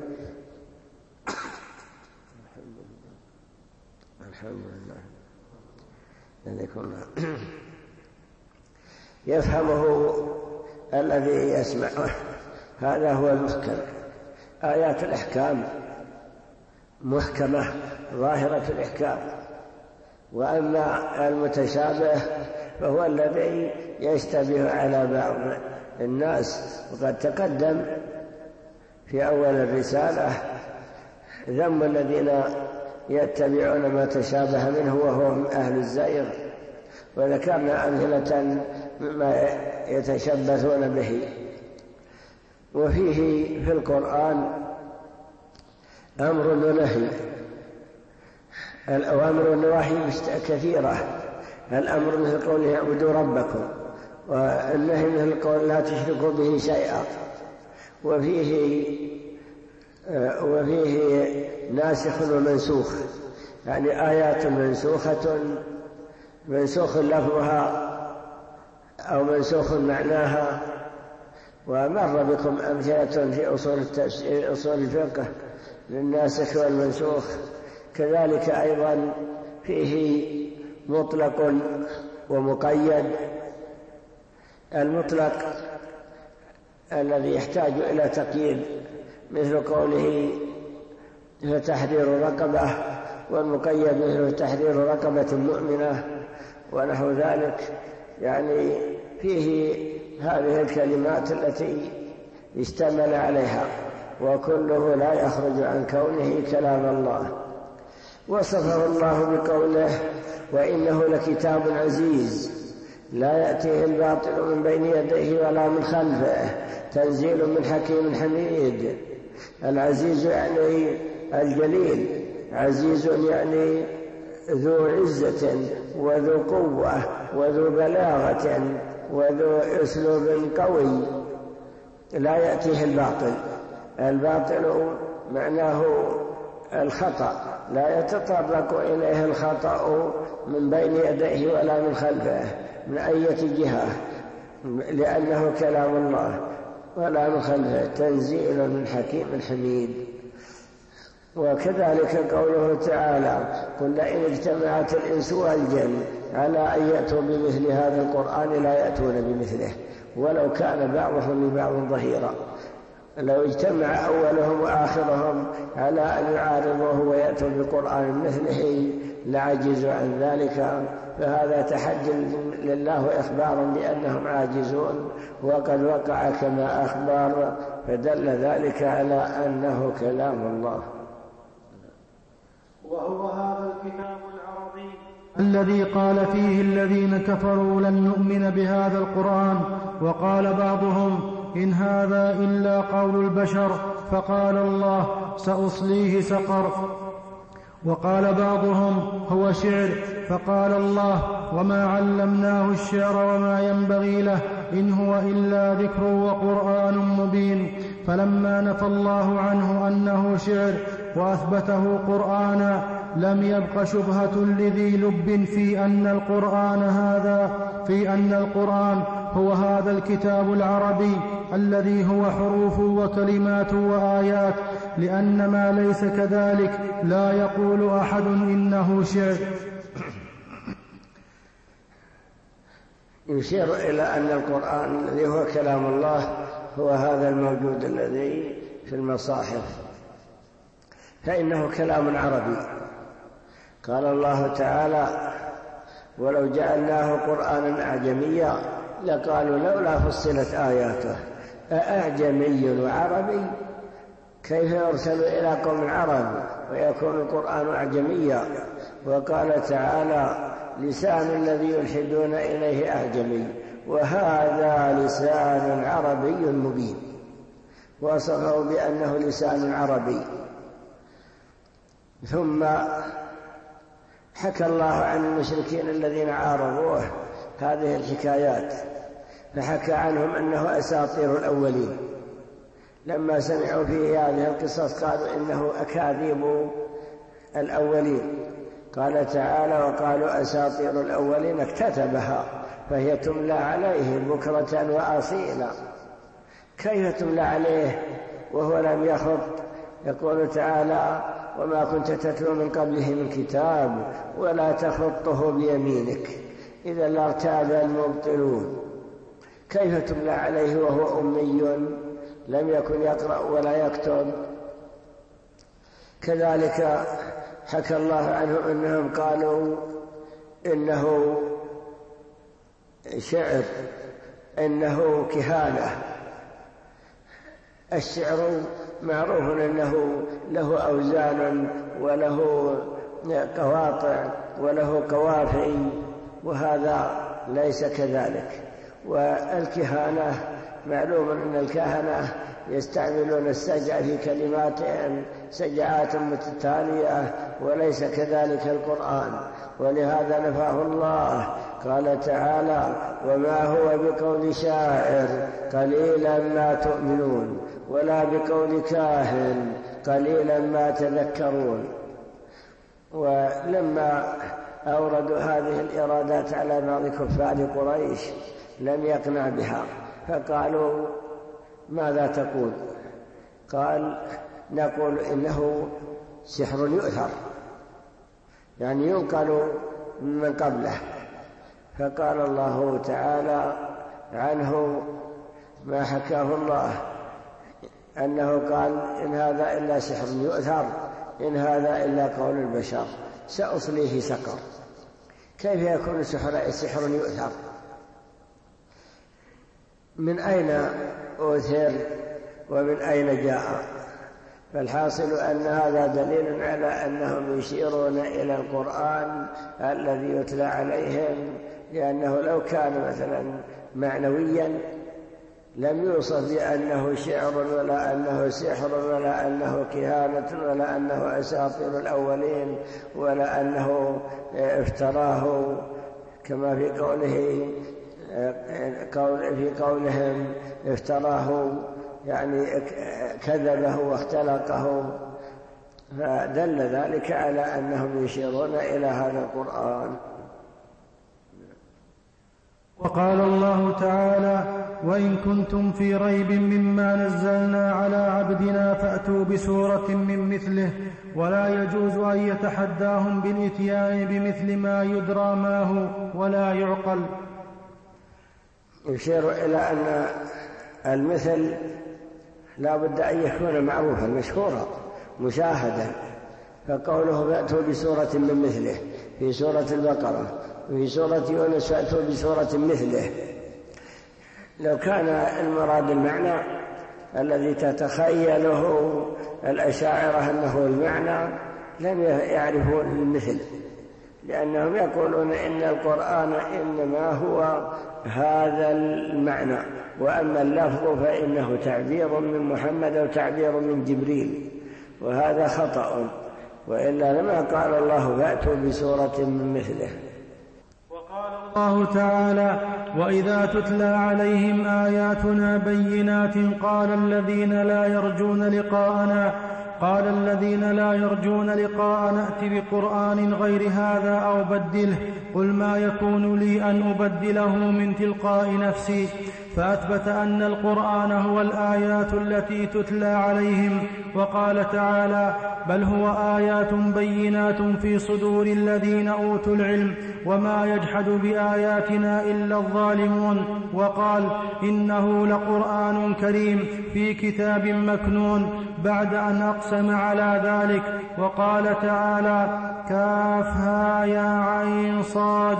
الحمد لله الذي كنا يفهمه الذي يسمعه، هذا هو المحكم. آيات الأحكام محكمة ظاهرة الإحكام، وأما المتشابه فهو الذي يشتبه على بعض الناس. وقد تقدم في أول الرسالة ذم الذين يتبعون ما تشابه منه وهم أهل الزيغ، وذكرنا أمثلة مما يتشبثون به. وفيه في القرآن أمر ونهي. الأوامر والنواهي كثيرة، الأمر مثل قوله اعبدوا ربكم، والنهي مثل قول لا تشركوا به شيئا. وفيه وفيه ناسخ ومنسوخ، يعني آيات منسوخة منسوخ لفظها أو منسوخ معناها. ومر بكم أمثلة في أصول التفسير أصول الفقه للناسخ والمنسوخ. كذلك أيضا فيه مطلق ومقيد. المطلق الذي يحتاج إلى تقييد مثل قوله فتحرير رقبة، والمقيد مثل تحرير رقبة مؤمنة ونحو ذلك. يعني فيه هذه الكلمات التي اشتمل عليها، وكله لا يخرج عن كونه كلام الله. وصفه الله بقوله وإنه لكتاب عزيز لا يأتيه الباطل من بين يديه ولا من خلفه تنزيل من حكيم حميد. العزيز يعني الجليل، عزيز يعني ذو عزة وذو قوة، وذو بلاغة وذو أسلوب قوي لا يأتيه الباطل. الباطل معناه الخطأ، لا يتطرق إليه الخطأ من بين يديه ولا من خلفه من أي جهة، لأنه كلام الله، ولا من خلفه، تنزيل من حكيم حميد. وكذلك قوله تعالى: قل لئن اجتمعت الإنس والجن على أن يأتوا بمثل هذا القرآن لا يأتون بمثله ولو كان بعضهم لبعض ظهيرا. لو اجتمع أولهم وآخرهم على أن يعارضوه ويأتوا بقرآن مثله لعجزوا عن ذلك، فهذا تحدي لله وإخبار بأنهم عاجزون، وقد وقع كما أخبر، فدل ذلك على أنه كلام الله. وهو هذا الكتاب العربي الذي قال فيه الذين كفروا لن نؤمن بهذا القرآن، وقال بعضهم إن هذا إلا قول البشر، فقال الله سأصليه سقر. وقال بعضهم هو شعر، فقال الله وما علمناه الشعر وما ينبغي له إن هو إلا ذكر وقرآن مبين. فلما نفى الله عنه أنه شعر وأثبته قرآنا لم يبق شبهة لذي لب في أن القرآن هذا في أن القرآن هو هذا الكتاب العربي الذي هو حروف وكلمات وآيات، لأن ما ليس كذلك لا يقول أحد إنه شعر. يشير إلى أن القرآن الذي هو كلام الله هو هذا الموجود الذي في المصاحف، فإنه كلام عربي. قال الله تعالى: ولو جعلناه قرآنا أعجميا لقالوا لولا فصلت آياته أأعجمي وعربي، كيف يرسل إلى قوم عرب ويكون القرآن أعجميا؟ وقال تعالى: لسان الذي يلحدون إليه أعجمي وهذا لسان عربي مبين، وصفه بأنه لسان عربي. ثم حكى الله عن المشركين الذين عارضوه هذه الحكايات، فحكى عنهم أنه أساطير الأولين. لما سمعوا فيه هذه القصص قالوا إنه أكاذيب الأولين. قال تعالى: وقالوا أساطير الأولين اكتتبها فهي تملى عليه بكرة وأصيلا. كيف تملى عليه وهو لم يخط؟ يقول تعالى: وما كنت تتلو من قبله من كتاب ولا تخطه بيمينك إذا لارتاب المبطلون. كيف تملى عليه وهو أمي لم يكن يقرأ ولا يكتب؟ كذلك حكى الله عنه أنهم قالوا إنه شعر، إنه كهانة. الشعر معروف أنه له أوزان وله قواطع وله قوافي، وهذا ليس كذلك. والكهانة معلوم أن الكهنة يستعملون السجع في كلماتهم سجعات متتالية، وليس كذلك القرآن، ولهذا نفاه الله. قال تعالى: وما هو بقول شاعر قليلا ما تؤمنون ولا بقول كاهن قليلا ما تذكرون. ولما أوردوا هذه الإرادات على بعض كفار قريش لم يقنع بها، فقالوا: ماذا تقول؟ قال: نقول إنه سحر يؤثر، يعني ينقل من قبله. فقال الله تعالى عنه ما حكاه الله أنه قال: إن هذا إلا سحر يؤثر، إن هذا إلا قول البشر، سأصليه سقر. كيف يكون سحر يؤثر؟ من أين أوثر ومن أين جاء؟ فالحاصل أن هذا دليل على أنهم يشيرون إلى القرآن الذي يتلى عليهم، لأنه لو كان مثلا معنويا لم يوصف بأنه شعر ولا أنه سحر ولا أنه كهانة ولا أنه أساطير الأولين ولا أنه افتراه كما في قوله قول في قولهم افتراه يعني كذبه واختلقه، فدل ذلك على أنهم يشيرون إلى هذا القرآن. وقال الله تعالى: وإن كنتم في ريب مما نزلنا على عبدنا فأتوا بسورة من مثله، ولا يجوز أن يتحداهم بالإتيان بمثل ما يدرى ما هو ولا يعقل. يشير إلى أن المثل لا بد أن يكون معروفا مشهورا مشاهدا، فقوله فأتوا بسورة من مثله في سورة البقرة وفي سورة يونس فأتوا بسورة مثله، لو كان المراد المعنى الذي تتخيله الأشاعرة أنه المعنى لم يعرفوا المثل، لأنهم يقولون إن القرآن إنما هو هذا المعنى، وأما اللفظ فإنه تعبير من محمد أو تعبير من جبريل، وهذا خطأ، وإلا لما قال الله فأتوا بسورة من مثله. وقال الله تعالى: وإذا تتلى عليهم آياتنا بينات قال الذين لا يرجون لقاءنا قال الذين لا يرجون لقاء نأت بقرآن غير هذا أو بدله قل ما يكون لي أن أبدله من تلقاء نفسي، فأثبت أن القرآن هو الآيات التي تتلى عليهم. وقال تعالى: بل هو آيات بينات في صدور الذين أوتوا العلم وما يجحد بآياتنا إلا الظالمون. وقال: إنه لقرآن كريم في كتاب مكنون، بعد أن أقسم على ذلك. وقال تعالى: كافها يا عين صاد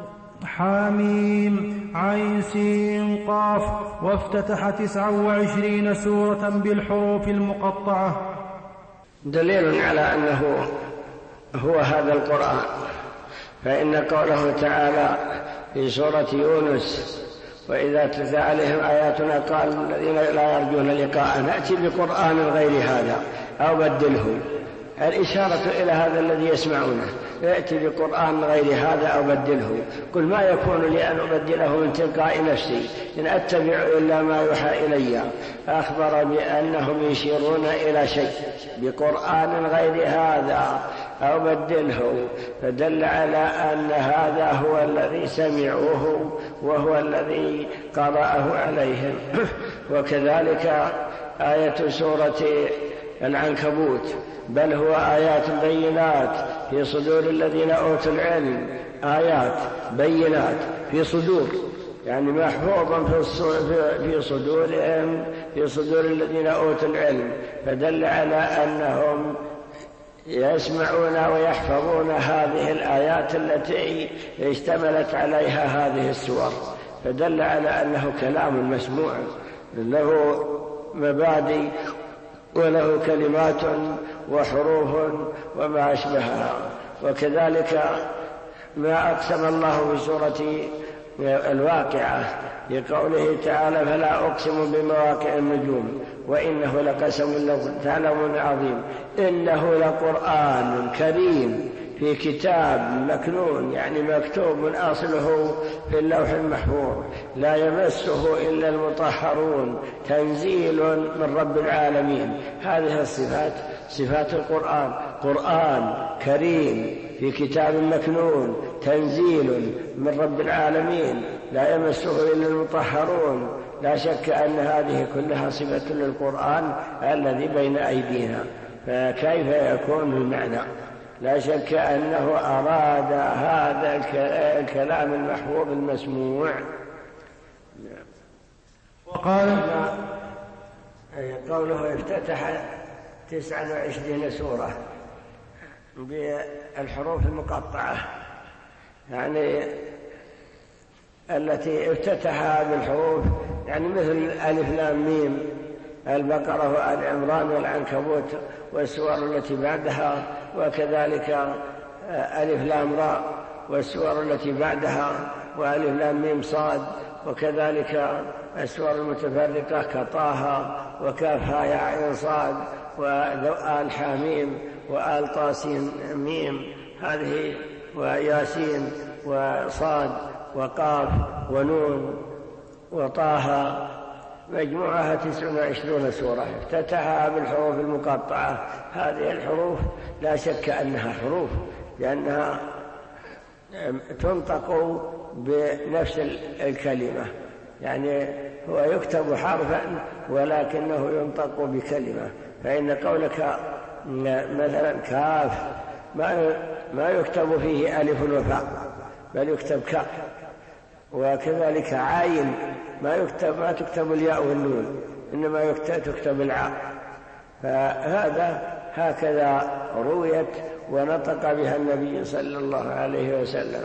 حاميم عين سين قاف، وافتتح تسعا وعشرين سورة بالحروف المقطعة. دليل على أنه هو هذا القرآن، فإن قوله تعالى في سورة يونس: وإذا تتلى عليهم آياتنا قال الذين لا يرجون لقاء نأتي بقرآن غير هذا أو بدله، الإشارة إلى هذا الذي يسمعونه، يأتي بقرآن غير هذا أو بدله. قل ما يكون لي أن أبدله من تلقاء نفسي إن أتبع إلا ما يوحى إلي. أخبر بأنهم يشيرون إلى شيء بقرآن غير هذا أو بدله، فدل على أن هذا هو الذي سمعوه وهو الذي قرأه عليهم. وكذلك آية سورة العنكبوت: بل هو آيات بينات في صدور الذين أوتوا العلم. آيات بينات في صدور، يعني محفوظا في صدورهم في صدور الذين أوتوا العلم، فدل على أنهم يسمعون ويحفظون هذه الآيات التي اشتملت عليها هذه السور، فدل على أنه كلام مسموع له مبادئ وله كلمات وحروف وما أشبهها. وكذلك ما أقسم الله في سورة الواقعة بقوله تعالى: فلا أقسم بمواقع النجوم وإنه لقسم لو تعلمون عظيم، إنه لقرآن كريم في كتاب مكنون، يعني مكتوب من أصله في اللوح المحفوظ، لا يمسه إلا المطهرون، تنزيل من رب العالمين. هذه الصفات صفات القرآن: قرآن كريم في كتاب مكنون، تنزيل من رب العالمين، لا يمسه إلا المطهرون. لا شك أن هذه كلها صفة للقرآن الذي بين أيدينا، فكيف يكون المعنى؟ لا شك أنه أراد هذا الكلام المحفوظ المسموع. وقال قوله افتتح تسعة وعشرين سورة بالحروف المقطعة، يعني التي افتتحها بالحروف، يعني مثل ألف لام ميم، البقرة وآل عمران والعنكبوت والسور التي بعدها، وكذلك ألف لام راء والسور التي بعدها، وألف لام ميم صاد، وكذلك السور المتفرقة كطه وكافها يا عين صاد وآل حاميم وآل طاسين ميم، هذه وياسين، وصاد وقاف ونون وطه، مجموعها تسع وعشرون سورة افتتحها بالحروف المقطعة. هذه الحروف لا شك أنها حروف، لأنها تنطق بنفس الكلمة، يعني هو يكتب حرفا ولكنه ينطق بكلمة. فإن قولك مثلا كاف ما يكتب فيه ألف وفاء بل يكتب كاف، وكذلك عين ما يكتب ما تكتب الياء والنون، إنما يكتب تكتب العاء. فهذا هكذا رويت ونطق بها النبي صلى الله عليه وسلم.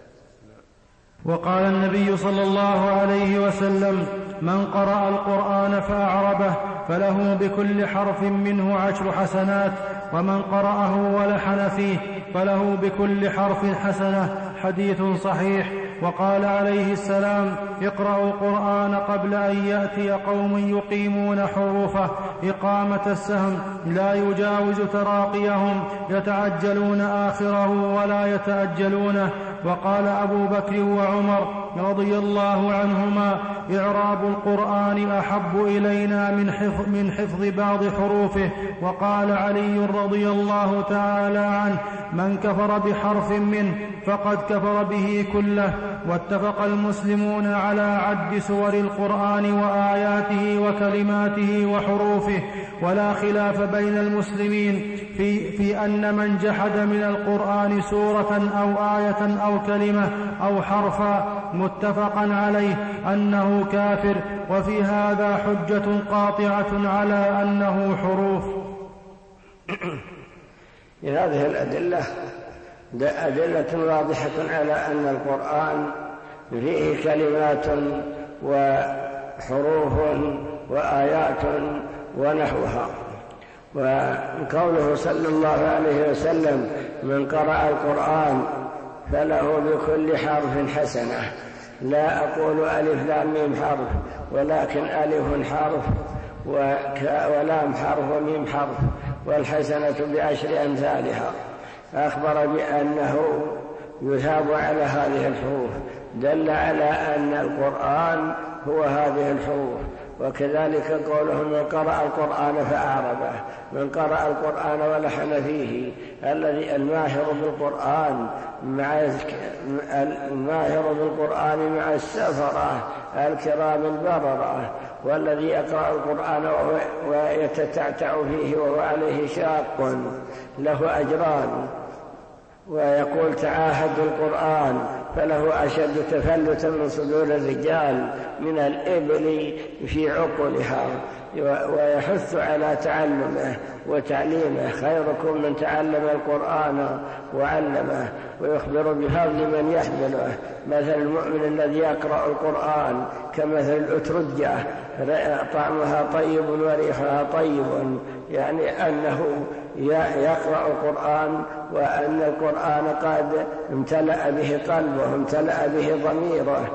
وقال النبي صلى الله عليه وسلم: من قرأ القرآن فأعربه فله بكل حرف منه عشر حسنات، ومن قرأه ولحن فيه فله بكل حرف حسنة. حديث صحيح. وقال عليه السلام: اقرأوا القرآن قبل أن يأتي قوم يقيمون حروفه إقامة السهم لا يجاوز تراقيهم، يتعجلون آخره ولا يتأجلونه. وقال أبو بكر وعمر رضي الله عنهما: إعراب القرآن أحب إلينا من حفظ, من حفظ بعض حروفه. وقال علي رضي الله تعالى عنه: من كفر بحرف منه فقد كفر به كله. واتفق المسلمون على عد سور القرآن وآياته وكلماته وحروفه، ولا خلاف بين المسلمين في, في أن من جحد من القرآن سورة أو آية أو كلمة أو حرفا متفقا عليه أنه كافر. وفي هذا حجة قاطعة على أنه حروف. هذه الأدلة أدلة واضحة على أن القرآن فيه كلمات وحروف وآيات ونحوها. وقوله صلى الله عليه وسلم: من قرأ القرآن فله بكل حرف حسنة. لا أقول ألف لام ميم حرف، ولكن ألف حرف ولام حرف وميم حرف، والحسنة بعشر أمثالها. أخبر بأنه يثاب على هذه الحروف، دل على أن القرآن هو هذه الحروف. وكذلك قوله: من قرأ القرآن فأعربه، من قرأ القرآن ولحن فيه، الذي الماهر بالقرآن مع الماهر بالقرآن مع السفرة الكرام البررة، والذي يقرأ القرآن ويتتعتع فيه وهو عليه شاق له أجران. ويقول: تعاهدوا القرآن فله أشد تفلتا من صدور الرجال من الإبل في عقلها. ويحث على تعلمه وتعليمه: خيركم من تعلم القرآن وعلمه. ويخبر بفضل من يحمله، مثل المؤمن الذي يقرأ القرآن كمثل الأترجة طعمها طيب وريحها طيب، يعني أنه يقرأ القرآن وأن القرآن قد امتلأ به قلبه، امتلأ به ضميره.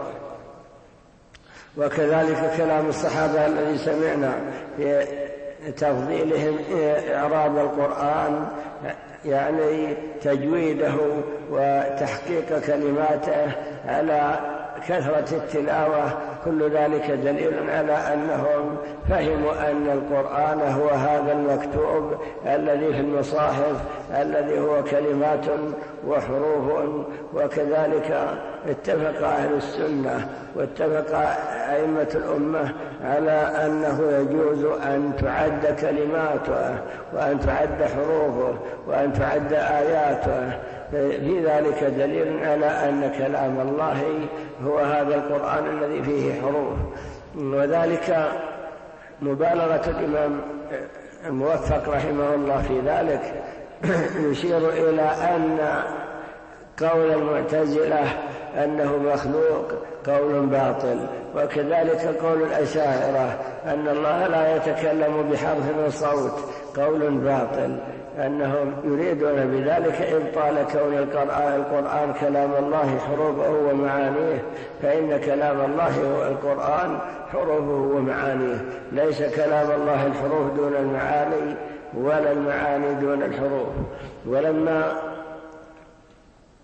وكذلك كلام الصحابة الذي سمعنا في تفضيلهم إعراب القرآن، يعني تجويده وتحقيق كلماته على كثرة التلاوة. كل ذلك دليل على أنهم فهموا أن القرآن هو هذا المكتوب الذي في المصاحف، الذي هو كلمات وحروف. وكذلك اتفق أهل السنة واتفق أئمة الأمة على أنه يجوز أن تعد كلماته وأن تعد حروفه وأن تعد آياته. في ذلك دليل على أن كلام الله هو هذا القرآن الذي فيه حروف. وذلك مبالغة الإمام الموفق رحمه الله في ذلك يشير إلى أن قول المعتزلة أنه مخلوق قول باطل، وكذلك قول الأشاعرة أن الله لا يتكلم بحرف من صوت قول باطل، أنهم يريدون بذلك إبطال كون القرآن كلام الله حروفه ومعانيه، فإن كلام الله هو القرآن حروفه ومعانيه، ليس كلام الله الحروف دون المعاني ولا المعاني دون الحروف. ولما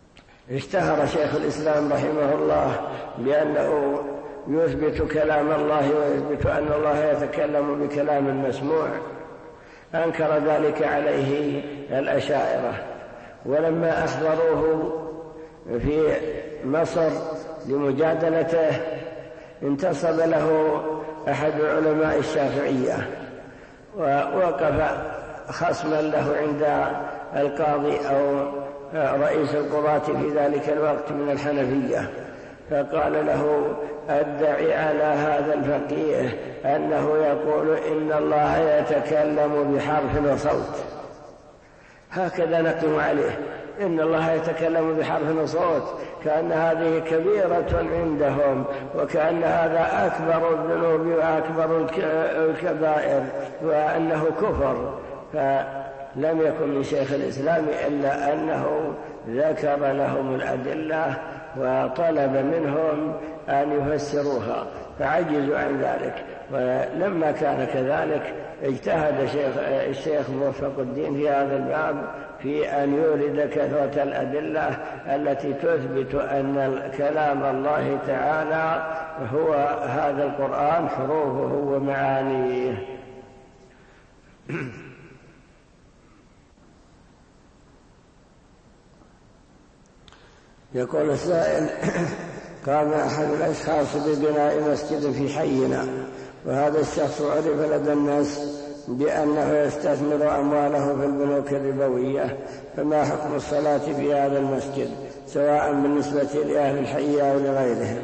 اشتهر شيخ الإسلام رحمه الله بأنه يثبت كلام الله ويثبت أن الله يتكلم بكلام مسموع، أنكر ذلك عليه الأشاعرة، ولما أحضروه في مصر لمجادلته انتصب له أحد علماء الشافعية ووقف خصما له عند القاضي أو رئيس القضاة في ذلك الوقت من الحنفية، فقال له: أدعي على هذا الفقيه أنه يقول إن الله يتكلم بحرف وصوت. هكذا نقم عليه، إن الله يتكلم بحرف وصوت، كأن هذه كبيرة عندهم، وكأن هذا أكبر الذنوب وأكبر الكبائر، وأنه كفر. فلم يكن من شيخ الإسلام إلا أنه ذكر لهم الأدلة وطلب منهم أن يفسروها، فعجزوا عن ذلك. ولما كان كذلك اجتهد الشيخ, الشيخ موفق الدين في هذا الباب في أن يورد كثرة الأدلة التي تثبت أن كلام الله تعالى هو هذا القرآن حروفه ومعانيه. يقول السائل: قام أحد الأشخاص ببناء مسجد في حينا، وهذا الشخص عرف لدى الناس بأنه يستثمر أمواله في البنوك الربوية، فما حكم الصلاة في هذا المسجد سواء بالنسبة لأهل الحي أو لغيرهم؟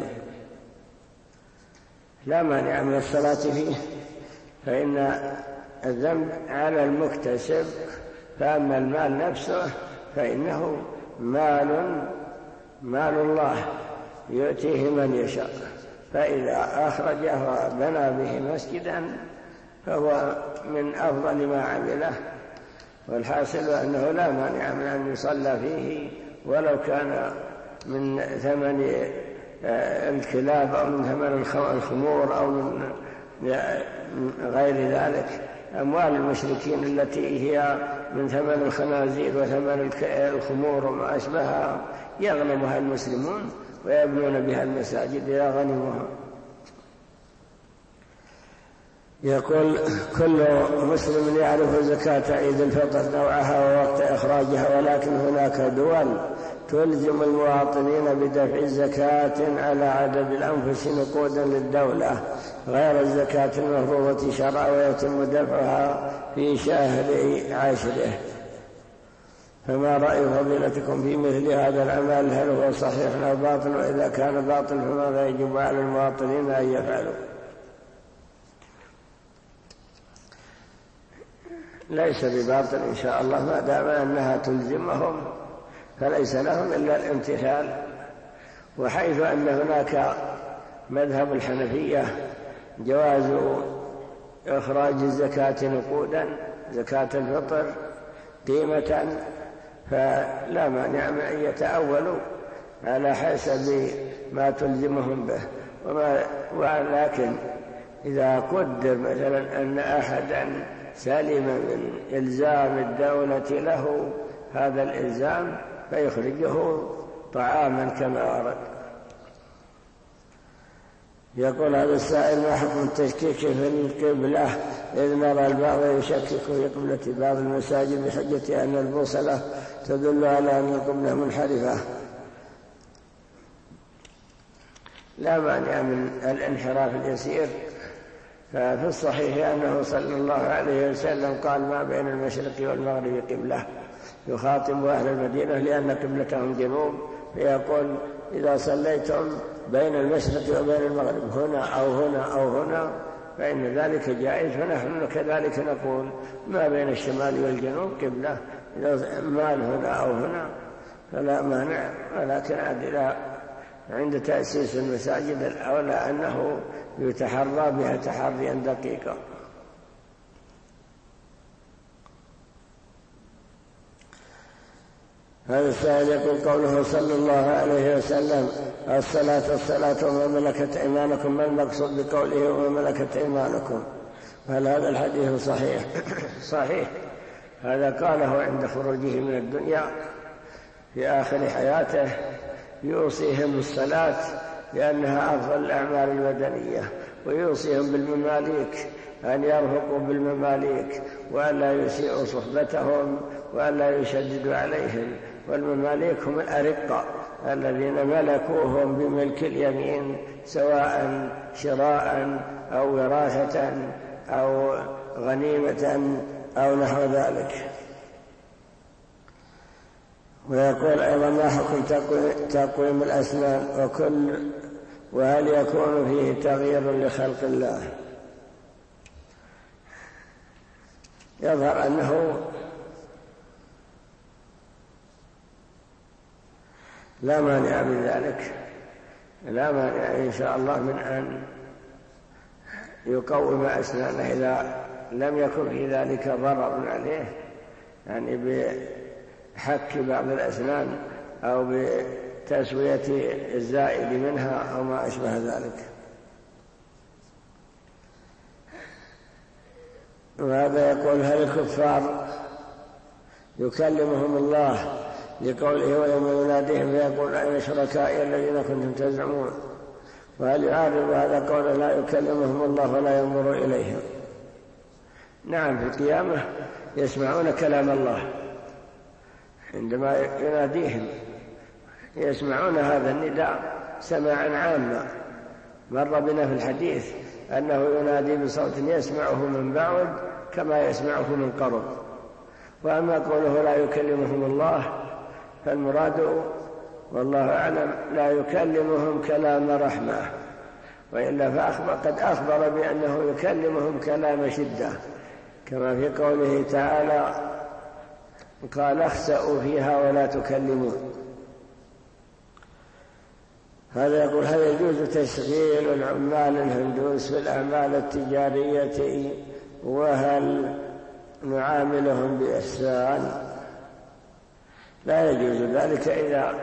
لا مانع من الصلاة فيه، فإن الذنب على المكتسب، فأما المال نفسه فإنه مال مال الله يؤتيه من يشاء، فإذا أخرجه وبنى به مسجدا فهو من أفضل ما عمله، والحاصل أنه لا مانع من أن يصلى فيه ولو كان من ثمن الكلاب أو من ثمن الخمور أو من غير ذلك. أموال المشركين التي هي من ثمن الخنازير وثمن الخمور وما أشبهها يغنمها المسلمون ويبنون بها المساجد إذا غنموها. يقول: كل مسلم يعرف زكاة عيد الفطر نوعها ووقت إخراجها، ولكن هناك دول تلزم المواطنين بدفع الزكاة على عدد الأنفس نقودا للدولة غير الزكاة المفروضة شرعا، ويتم دفعها في شهر عشره، فما رأي فضيلتكم في مثل هذا العمل؟ هل هو صحيح أو باطل؟ وإذا كان باطل فماذا يجب على المواطنين أن يفعلوا؟ ليس بباطل إن شاء الله، ما دام أنها تلزمهم فليس لهم إلا الامتثال. وحيث أن هناك مذهب الحنفية جواز إخراج الزكاة نقودا، زكاة الفطر قيمة، فلا مانع من أن يتأولوا على حسب ما تلزمهم به. وما ولكن إذا قدر مثلا أن أحدا سلم من إلزام الدولة له هذا الإلزام فيخرجه طعاما كما ورد. يقول هذا السائل: ما حكم التشكيك في القبلة؟ إذ نرى البعض يشكك في قبلة بعض المساجد بحجة أن البوصلة تدل على أن القبلة منحرفة. لا مانع من الانحراف اليسير، ففي الصحيح أنه صلى الله عليه وسلم قال: ما بين المشرق والمغرب قبلة، يخاطب أهل المدينة لأن قبلتهم جنوب، فيقول: إذا صليتم بين المشرق وبين المغرب هنا أو هنا أو هنا فإن ذلك جائز. فنحن كذلك نقول: ما بين الشمال والجنوب قبلة، إذا مال هنا أو هنا فلا مانع. ولكن عندنا عند تأسيس المساجد الأولى أنه يتحرى بها تحريا دقيقا. هذا السائل يقول: قوله صلى الله عليه وسلم: الصلاة الصلاة وما ملكت أيمانكم، ما المقصود بقوله وما ملكت أيمانكم؟ هل هذا الحديث صحيح؟ صحيح، هذا قاله عند خروجه من الدنيا في آخر حياته يوصيهم الصلاة لأنها أفضل الأعمال البدنية، ويوصيهم بالمماليك أن يرفقوا بالمماليك وأن لا يسيئوا صحبتهم وأن لا يشددوا عليهم. والمماليك هم الأرقة الذين ملكوهم بملك اليمين، سواء شراء أو وراثة أو غنيمة أو نحو ذلك. ويقول أيضا: ما حكم تقويم الأسنان وكل وهل يكون فيه تغيير لخلق الله؟ يظهر أنه لا مانع من ذلك، لا مانع إن شاء الله من أن يقوم أسنانه إذا لم يكن في ذلك ضرر عليه، يعني بحك بعض الأسنان أو بتسوية الزائد منها أو ما أشبه ذلك. وهذا يقول: هل الكفار يكلمهم الله لقوله ويوم يناديهم فيقول أين شركائي الذين كنتم تزعمون؟ وهل يعارض هذا قول لا يكلمهم الله ولا ينظر إليهم؟ نعم، في القيامة يسمعون كلام الله عندما يناديهم، يسمعون هذا النداء سماعا عاما. مر بنا في الحديث أنه ينادي بصوت يسمعه من بعد كما يسمعه من قرب. وأما قوله لا يكلمهم الله فالمراد والله أعلم لا يكلمهم كلام رحمة، وإلا فأخبر قد أخبر بأنه يكلمهم كلام شدة، كما في قوله تعالى: قال اخسأوا فيها ولا تكلمون. هذا يقول: هل يجوز تشغيل العمال الهندوس في الأعمال التجارية وهل نعاملهم بإحسان؟ لا يجوز ذلك إذا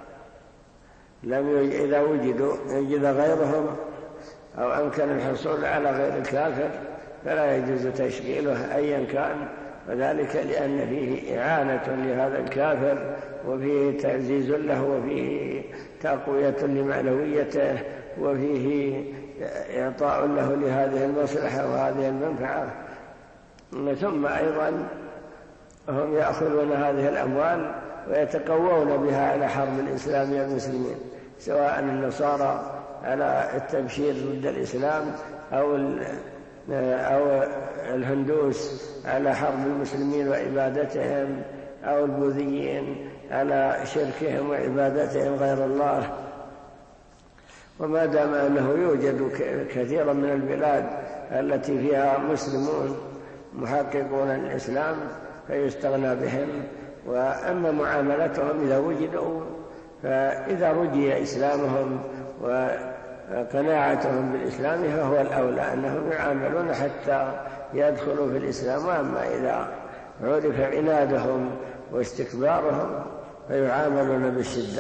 لم يج... إذا وجدوا يجد غيرهم أو أمكن الحصول على غير الكافر فلا يجوز تشغيله أيا كان، وذلك لأن فيه إعانة لهذا الكافر وفيه تعزيز له وفيه تقوية لمعنويته وفيه إعطاء له لهذه المصلحة وهذه المنفعة. ثم أيضا هم يأخذون هذه الأموال ويتقوون بها على حرب الإسلام والمسلمين، سواء النصارى على التبشير ضد الإسلام أو أو الهندوس على حرب المسلمين وعبادتهم أو البوذيين على شركهم وعبادتهم غير الله. وما دام أنه يوجد كثيرا من البلاد التي فيها مسلمون محققون الإسلام فيستغنى بهم. وأما معاملتهم إذا وجدوا فإذا رجي إسلامهم وقناعتهم بالإسلام فهو الأولى أنهم يعاملون حتى يدخلوا في الإسلام. وأما إذا عرف عنادهم واستكبارهم فيعاملون بالشدة.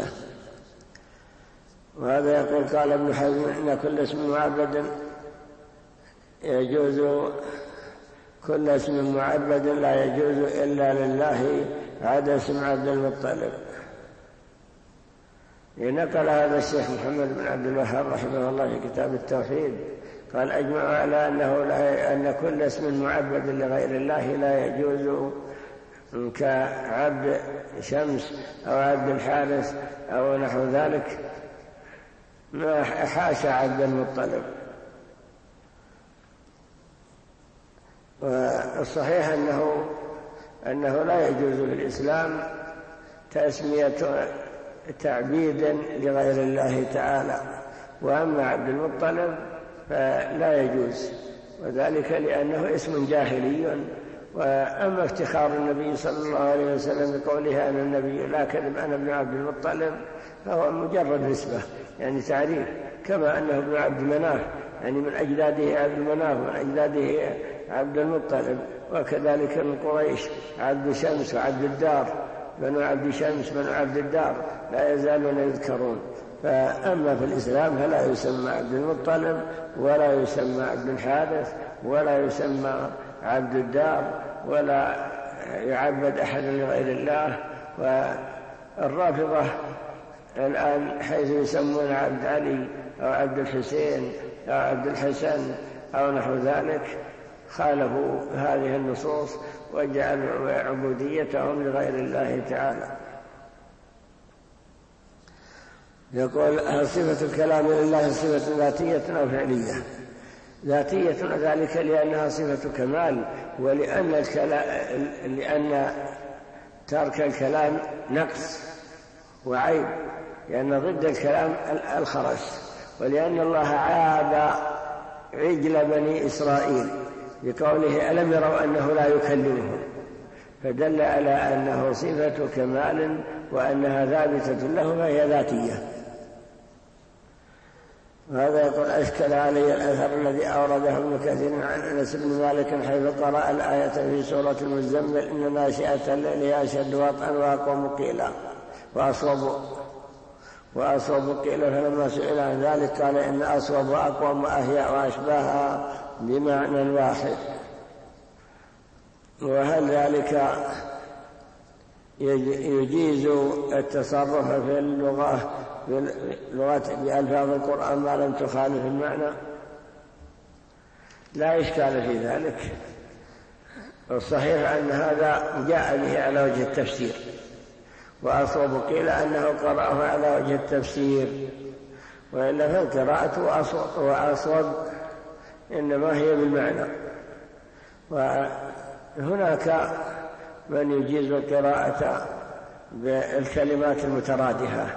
وهذا يقول: قال ابن حزم إن كل اسم معبد يجوز كل اسم معبد لا يجوز إلا لله عدا اسم عبد المطلب. نقل هذا الشيخ محمد بن عبد الوهاب رحمه الله في كتاب التوحيد، قال: أجمعوا على أنه لا أن كل اسم معبد لغير الله لا يجوز كعبد شمس أو عبد الحارث أو نحو ذلك، ما حاشا عبد المطلب. والصحيح أنه أنه لا يجوز في الإسلام تسمية تعبيد لغير الله تعالى. وأما عبد المطلب فلا يجوز، وذلك لأنه اسم جاهلي. وأما افتخار النبي صلى الله عليه وسلم بقوله أنا النبي لا كذب أنا ابن عبد المطلب فهو مجرد نسبة، يعني تعريف، كما أنه ابن عبد مناف، يعني من أجداده عبد مناف ومن أجداده عبد المطلب. وكذلك من قريش عبد شمس وعبد الدار، بنو عبد شمس بنو عبد الدار لا يزالون يذكرون. فأما في الإسلام فلا يسمى عبد المطلب ولا يسمى عبد الحارث ولا يسمى عبد الدار ولا يعبد أحد لغير الله. والرافضة الآن حيث يسمون عبد علي أو عبد الحسين أو عبد الحسن أو نحو ذلك، خالفوا هذه النصوص وجعلوا عبوديتهم لغير الله تعالى. يقول: هل صفة الكلام لله صفة ذاتية أو فعلية؟ ذاتية، ذلك لأنها صفة كمال، ولأن الكلام لأن ترك الكلام نقص وعيب، لأن ضد الكلام الخرس، ولأن الله عاب عجل بني إسرائيل بقوله: ألم يروا أنه لا يكلمهم، فدل على أنه صفة كمال وأنها ثابتة له فهي ذاتية. وهذا يقول: أشكل علي الأثر الذي أورده ابن كثير عن أنس بن مالك حيث قرأ الآية في سورة المزمل: إن ناشئة الليل هي أشد وطئا وأقوم قيلا وأصوب وأصوب قيلا. فلما سئل عن ذلك قال: إن أصوب وأقوم وأهيأ وأشباهها بمعنى واحد. وهل ذلك يجيز التصرف في اللغة باللغة بألفاظ القرآن ما لم تخالف المعنى؟ لا إشكال في ذلك. الصحيح أن هذا جاء به على وجه التفسير، وأصوب قيل أنه قرأه على وجه التفسير، وإلا فالقراءة وأصوب إنما هي بالمعنى. وهناك من يجيز القراءة بالكلمات المترادفة،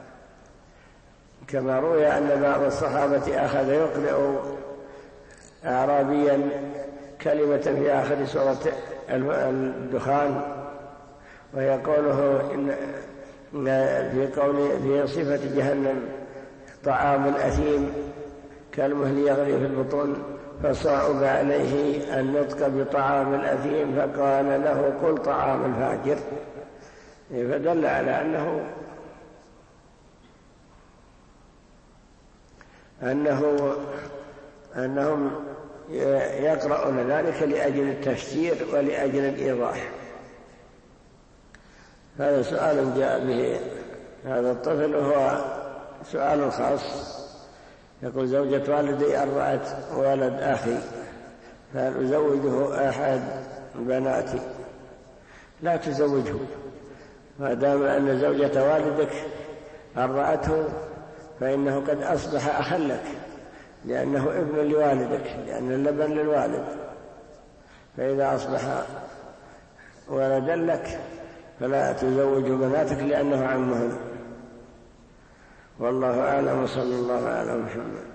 كما روي أن بعض الصحابة أخذ يقرأ أعرابيا كلمة في آخر سورة الدخان، وهي قوله إن في قول في صفة جهنم: طعام الأثيم كالمهل يغلي في البطون، فصعب عليه النطق بطعام الأثيم فقال له: قل طعام الفاجر. فدل على أنه أنه أنهم يقرؤون ذلك لأجل التفسير ولأجل الإيضاح. هذا سؤال جاء به هذا الطفل، وهو سؤال خاص. يقول: زوجة والدي أرضعت ولد أخي، فهل أزوجه أحد بناتي؟ لا تزوجه، ما دام أن زوجة والدك أرضعته فإنه قد أصبح أخا لك، لأنه ابن لوالدك، لأن اللبن للوالد. فإذا أصبح ولدا لك فلا تزوج بناتك لأنه عمهن. والله أعلم، وصلى الله على محمد.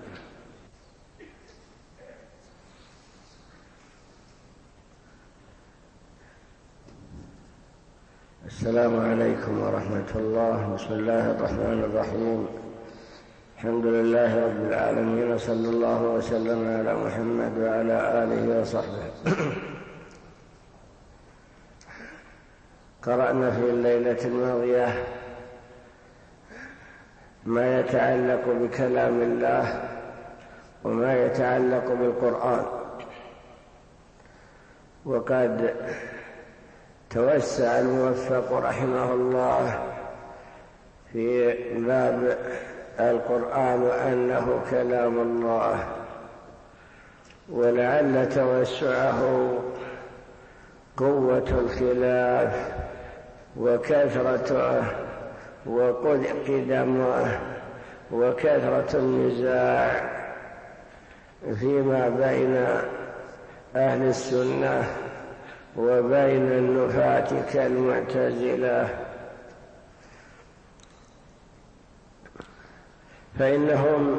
السلام عليكم ورحمة الله. بسم الله الرحمن الرحيم. الحمد لله رب العالمين، وصلى الله وسلم على محمد وعلى آله وصحبه. قرأنا في الليلة الماضية ما يتعلق بكلام الله وما يتعلق بالقرآن، وقد توسع الموفق رحمه الله في باب القرآن أنه كلام الله، ولعل توسعه قوة الخلاف وكثرته وقدمه وكثرة النزاع فيما بين أهل السنة وبين النفاة كالمعتزلة، فإنهم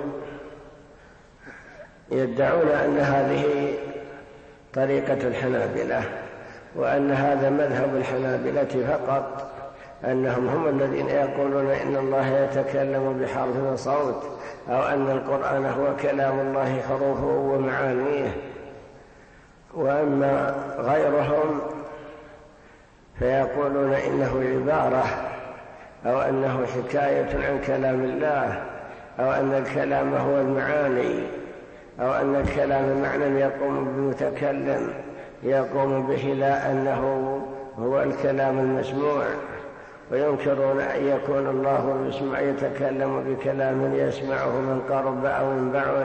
يدعون أن هذه طريقة الحنابلة، وأن هذا مذهب الحنابلة فقط، أنهم هم الذين يقولون إن الله يتكلم بحرف وصوت، أو أن القرآن هو كلام الله حروفه ومعانيه. وأما غيرهم فيقولون إنه عبارة، أو أنه حكاية عن كلام الله، أو أن الكلام هو المعاني، أو أن الكلام معنى يقوم بالمتكلم يقوم به، لا أنه هو الكلام المسموع. وينكرون أن يكون الله يسمع يتكلم بكلام يسمعه من قرب أو من بعد.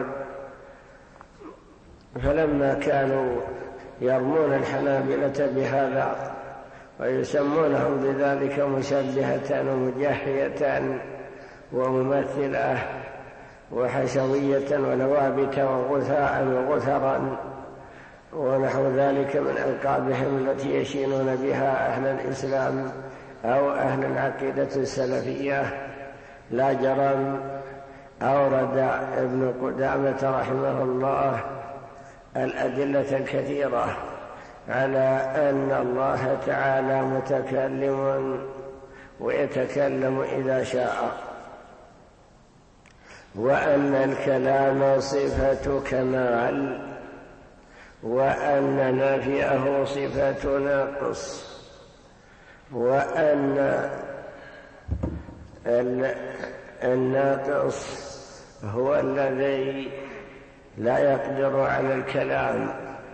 فلما كانوا يرمون الحنابلة بهذا ويسمونهم بذلك مشبهة ومجاحية وممثلة وحشوية ولوابت وغثاء وغثرا ونحو ذلك من ألقابهم التي يشينون بها أهل الإسلام أو أهل العقيدة السلفية، لا جرم أورد ابن قدامة رحمه الله الأدلة الكثيرة على أن الله تعالى متكلم ويتكلم إذا شاء، وأن الكلام صفة كمال، وأن نفيه صفة نقص، وأن الناقص هو الذي لا يقدر على الكلام.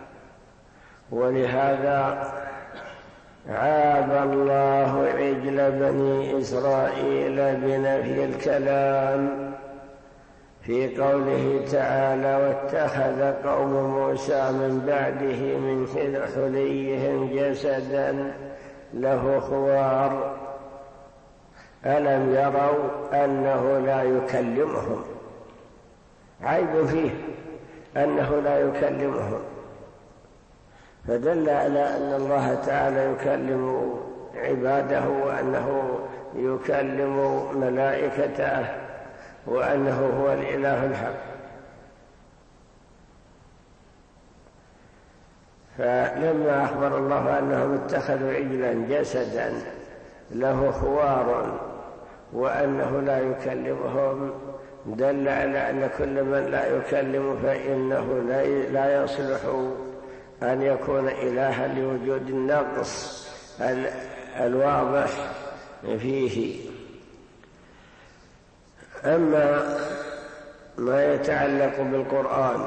ولهذا عاب الله عجل بني إسرائيل بنفي الكلام في قوله تعالى: واتخذ قوم موسى من بعده من حليهم جسدا له خوار ألم يروا أنه لا يكلمهم. عيب فيه أنه لا يكلمهم، فدل على أن الله تعالى يكلم عباده وأنه يكلم ملائكته وأنه هو الإله الحق. فلما أخبر الله أنهم اتخذوا عجلا جسدا له خوار وأنه لا يكلمهم دل على أن كل من لا يكلم فإنه لا يصلح أن يكون إلها لوجود النقص الواضح فيه. أما ما يتعلق بالقرآن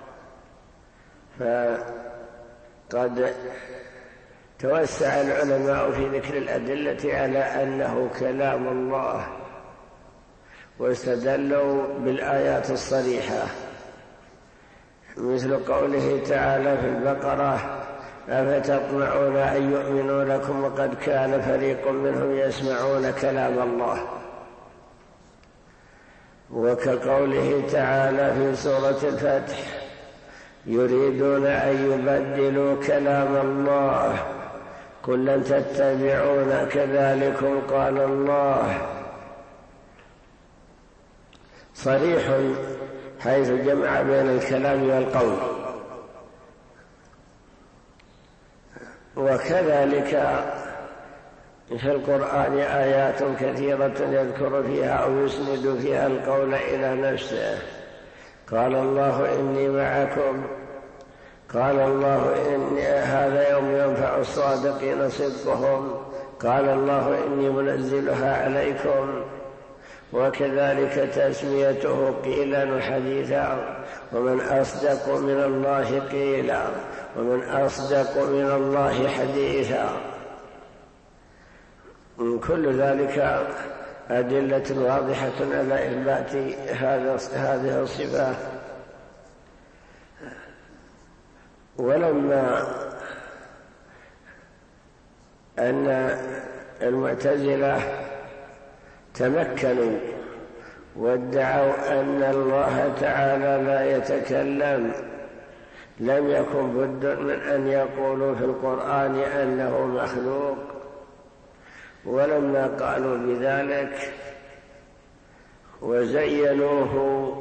فقد توسع العلماء في ذكر الأدلة على أنه كلام الله، واستدلوا بالآيات الصريحة مثل قوله تعالى في البقرة: أفتطمعون أن يؤمنوا لكم وقد كان فريق منهم يسمعون كلام الله. وكقوله تعالى في سورة الفتح: يريدون أن يبدلوا كلام الله قل لن تتبعون كذلكم قال الله. صريح حيث جمع بين الكلام والقول. وكذلك في القرآن آيات كثيرة يذكر فيها أو يسند فيها القول إلى نفسه. قال الله إني معكم، قال الله إني هذا يوم ينفع الصادقين صدقهم، قال الله إني منزلها عليكم. وكذلك تسميته قيلا وحديثا، ومن أصدق من الله قيلا ومن أصدق من الله حديثا. كل ذلك أدلة واضحة على إثبات هذه الصفة. ولما أن المعتزلة تمكنوا وادعوا أن الله تعالى لا يتكلم لم يكن بد من أن يقولوا في القرآن أنه مخلوق. ولما قالوا بذلك وزينوه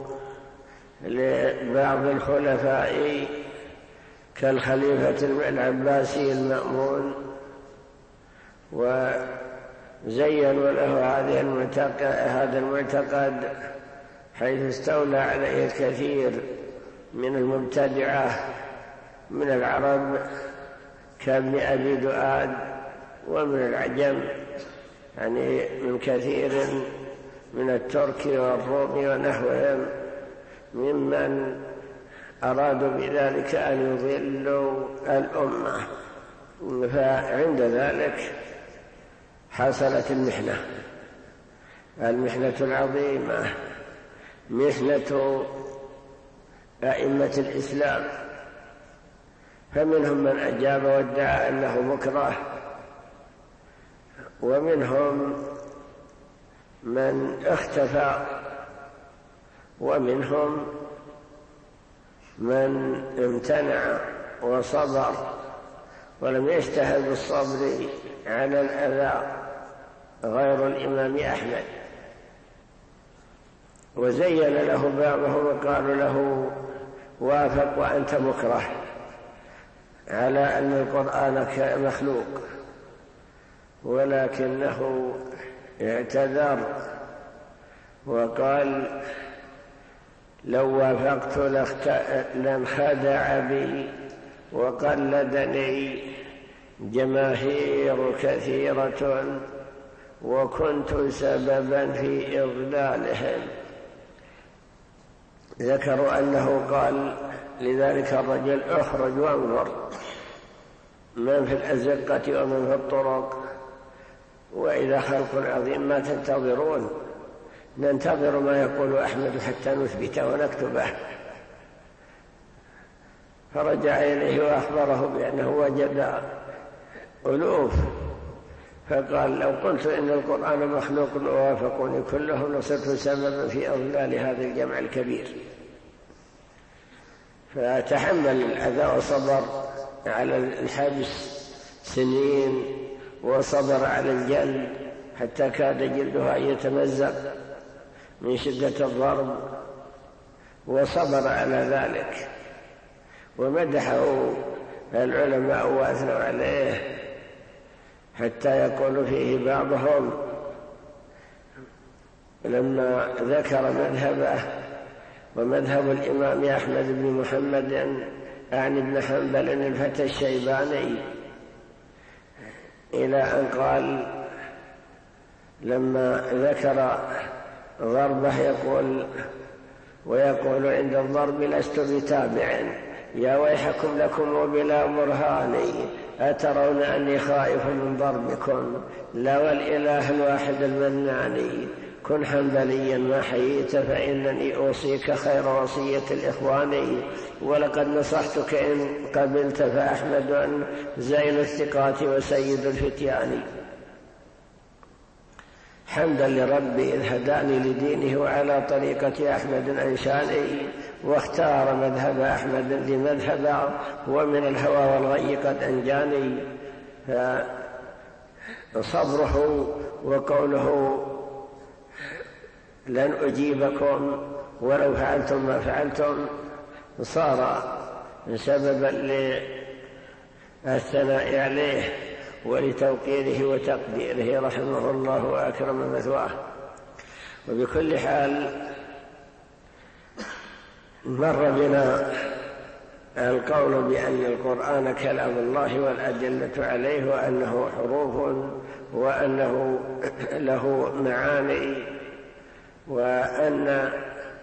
لبعض الخلفاء كالخليفة العباسي المأمون وزينوا له هذا المعتقد حيث استولى عليه الكثير من المبتدعة من العرب كابن أبي دؤاد ومن العجم، يعني من كثير من الترك والروم ونحوهم ممن أرادوا بذلك أن يضلوا الأمة. فعند ذلك حصلت المحنة المحنة العظيمة، محنة أئمة الإسلام، فمنهم من أجاب وادعى أنه مكره، ومنهم من اختفى، ومنهم من امتنع وصبر ولم يجتهد بالصبر على الأذى غير الإمام أحمد. وزين له بعضهم وقالوا له وافق وأنت مكره على أن القرآن مخلوق، ولكنه اعتذر وقال لو وافقت لانخدع بي وقلدني جماهير كثيرة وكنت سببا في إضلالهم. ذكروا أنه قال لذلك الرجل اخرج وانظر من في الأزقة ومن في الطرق، وإذا خلق عظيم ما تنتظرون، ننتظر ما يقول أحمد حتى نثبته ونكتبه. فرجع إليه وأخبره بأنه وجد ألوف، فقال لو قلت إن القرآن مخلوق ووافقوني كلهم لصرت سببا في أضلال هذا الجمع الكبير. فتحمل الأذى وصبر على الحبس سنين، وصبر على الجلد حتى كاد جلدها أن يتمزق من شدة الضرب، وصبر على ذلك. ومدحه العلماء وأثنوا عليه حتى يقول فيه بعضهم لما ذكر مذهبه ومذهب الإمام أحمد بن محمد عن ابن حنبل الفتى الشيباني، إلى أن قال لما ذكر ضربه يقول ويقول عند الضرب لست بتابع يا ويحكم لكم وبلا برهاني أترون أني خائف من ضربكم لا والإله الواحد المناني كن حنبليا ما حييت فإنني أوصيك خير وصية الإخوان ولقد نصحتك إن قبلت فأحمد أن زين الثقات وسيد الفتيان حمدا لربي إذ هداني لدينه وعلى طريقة أحمد أنشاني واختار مذهب أحمد لمذهب ومن الهوى والغي قد أنجاني. فصبره وقوله لن أجيبكم ولو فعلتم ما فعلتم صار سببا للثناء عليه ولتوقيره وتقديره رحمه الله وأكرم مثواه. وبكل حال مر بنا القول بأن القرآن كلام الله والأدلة عليه وأنه حروف وأنه له معاني، وأن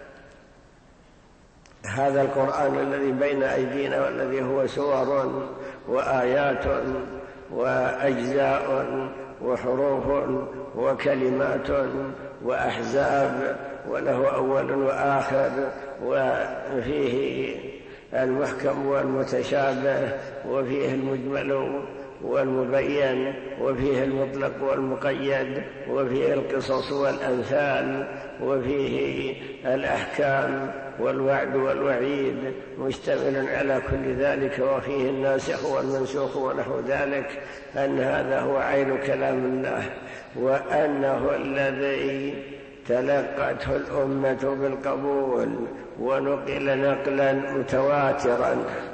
هذا القرآن الذي بين أيدينا والذي هو سور وآيات وأجزاء وحروف وكلمات وأحزاب وله أول وآخر، وفيه المحكم والمتشابه وفيه المجمل والمبين وفيه المطلق والمقيد وفيه القصص والأمثال وفيه الأحكام والوعد والوعيد مشتمل على كل ذلك، وفيه الناسخ والمنسوخ ونحو ذلك، أن هذا هو عين كلام الله وأنه الذي تلقته الأمة بالقبول ونقل نقلا متواترا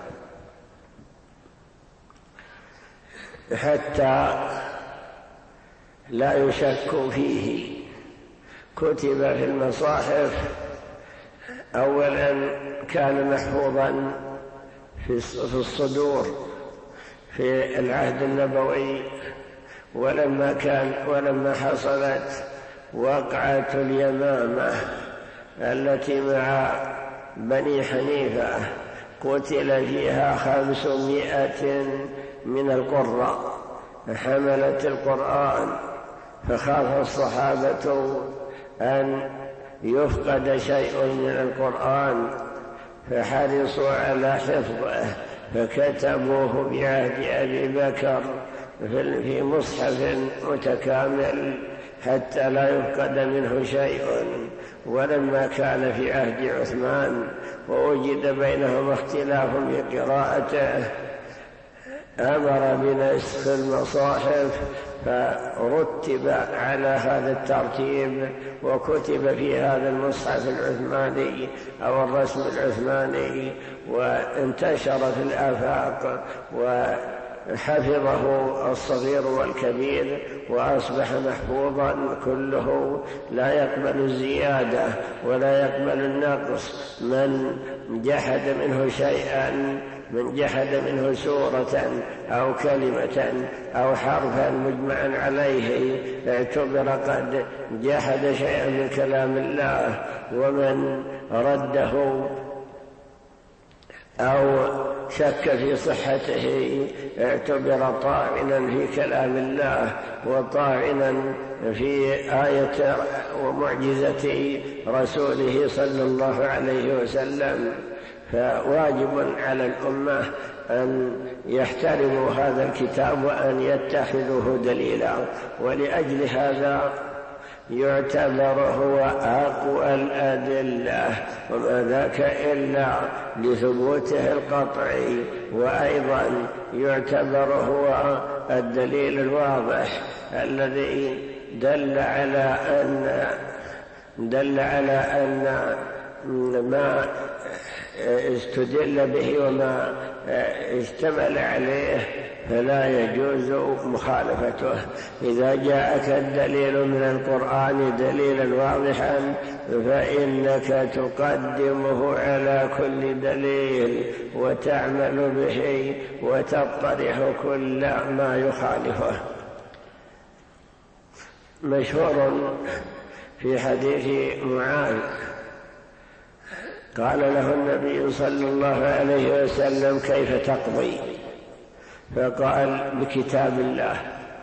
حتى لا يشك فيه. كتب في المصاحف أولا كان محفوظا في الصدور في العهد النبوي، ولما كان ولما حصلت وقعة اليمامة التي مع بني حنيفة قتل فيها خمسمائة من القراء حملة القرآن فخاف الصحابة أن يفقد شيء من القرآن فحرصوا على حفظه، فكتبوه بعهد أبي بكر في مصحف متكامل حتى لا يفقد منه شيء. ولما كان في عهد عثمان ووجد بينهم اختلاف في قراءته أمر بنسخ المصاحف فرتب على هذا الترتيب وكتب في هذا المصحف العثماني أو الرسم العثماني وانتشر في الآفاق وحفظه الصغير والكبير وأصبح محفوظا كله لا يقبل الزيادة ولا يقبل النقص. من جحد منه شيئا من جحد منه سورة أو كلمة أو حرفا مجمعا عليه اعتبر قد جحد شيئا من كلام الله، ومن رده أو شك في صحته اعتبر طاعنا في كلام الله وطاعنا في آية ومعجزة رسوله صلى الله عليه وسلم. فواجب على الأمة أن يحترموا هذا الكتاب وأن يتخذوه دليلا، ولأجل هذا يعتبر هو أقوى الأدلة، وما ذاك إلا لثبوته القطعي، وأيضا يعتبر هو الدليل الواضح الذي دل على أن دل على أن ما استدل به وما اشتمل عليه فلا يجوز مخالفته. إذا جاءك الدليل من القرآن دليلا واضحا فإنك تقدمه على كل دليل وتعمل به وتطرح كل ما يخالفه. مشهور في حديث معاذ قال له النبي صلى الله عليه وسلم: كيف تقضي؟ فقال: بكتاب الله.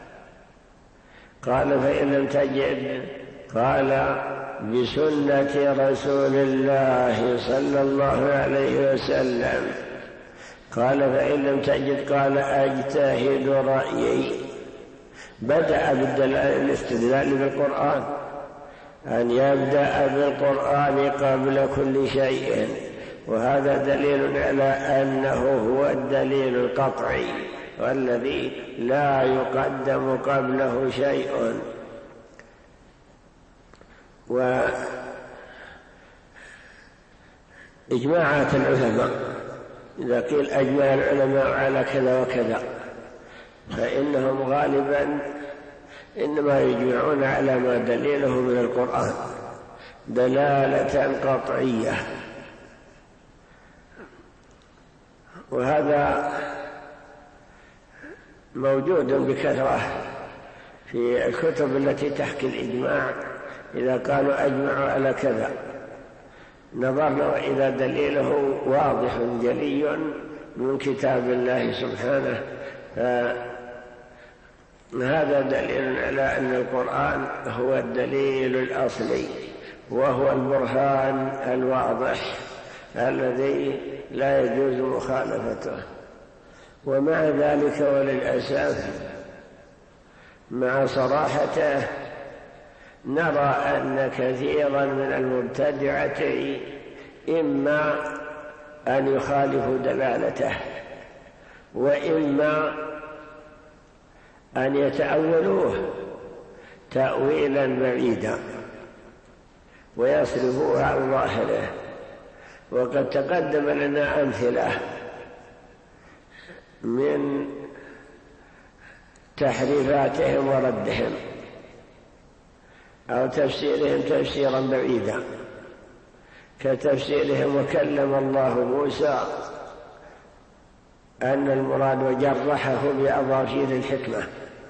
قال: فإن لم تجد؟ قال: بسنة رسول الله صلى الله عليه وسلم. قال: فإن لم تجد؟ قال: أجتهد رأيي. بدأ بالاستدلال بالقرآن، أن يبدأ بالقرآن قبل كل شيء، وهذا دليل على أنه هو الدليل القطعي والذي لا يقدم قبله شيء. وإجماعات العلماء، إذا قيل أجمع العلماء على كذا وكذا فإنهم غالبا إنما يجمعون على ما دليله من القرآن دلالة قطعية، وهذا موجود بكثرة في الكتب التي تحكي الإجماع. إذا قالوا أجمعوا على كذا نظرنا إذا دليله واضح جلي من كتاب الله سبحانه، هذا دليل على أن القرآن هو الدليل الأصلي وهو البرهان الواضح الذي لا يجوز مخالفته. ومع ذلك وللأسف مع صراحته نرى أن كثيرا من المبتدعة إما أن يخالفوا دلالته وإما أن يتأولوه تأويلا بعيدا ويصرفوه عن ظاهره. وقد تقدم لنا أمثلة من تحريفاتهم وردهم أو تفسيرهم تفسيرا بعيدا، كتفسيرهم وكلم الله موسى أن المراد وجرحه بأظافير الحكمة،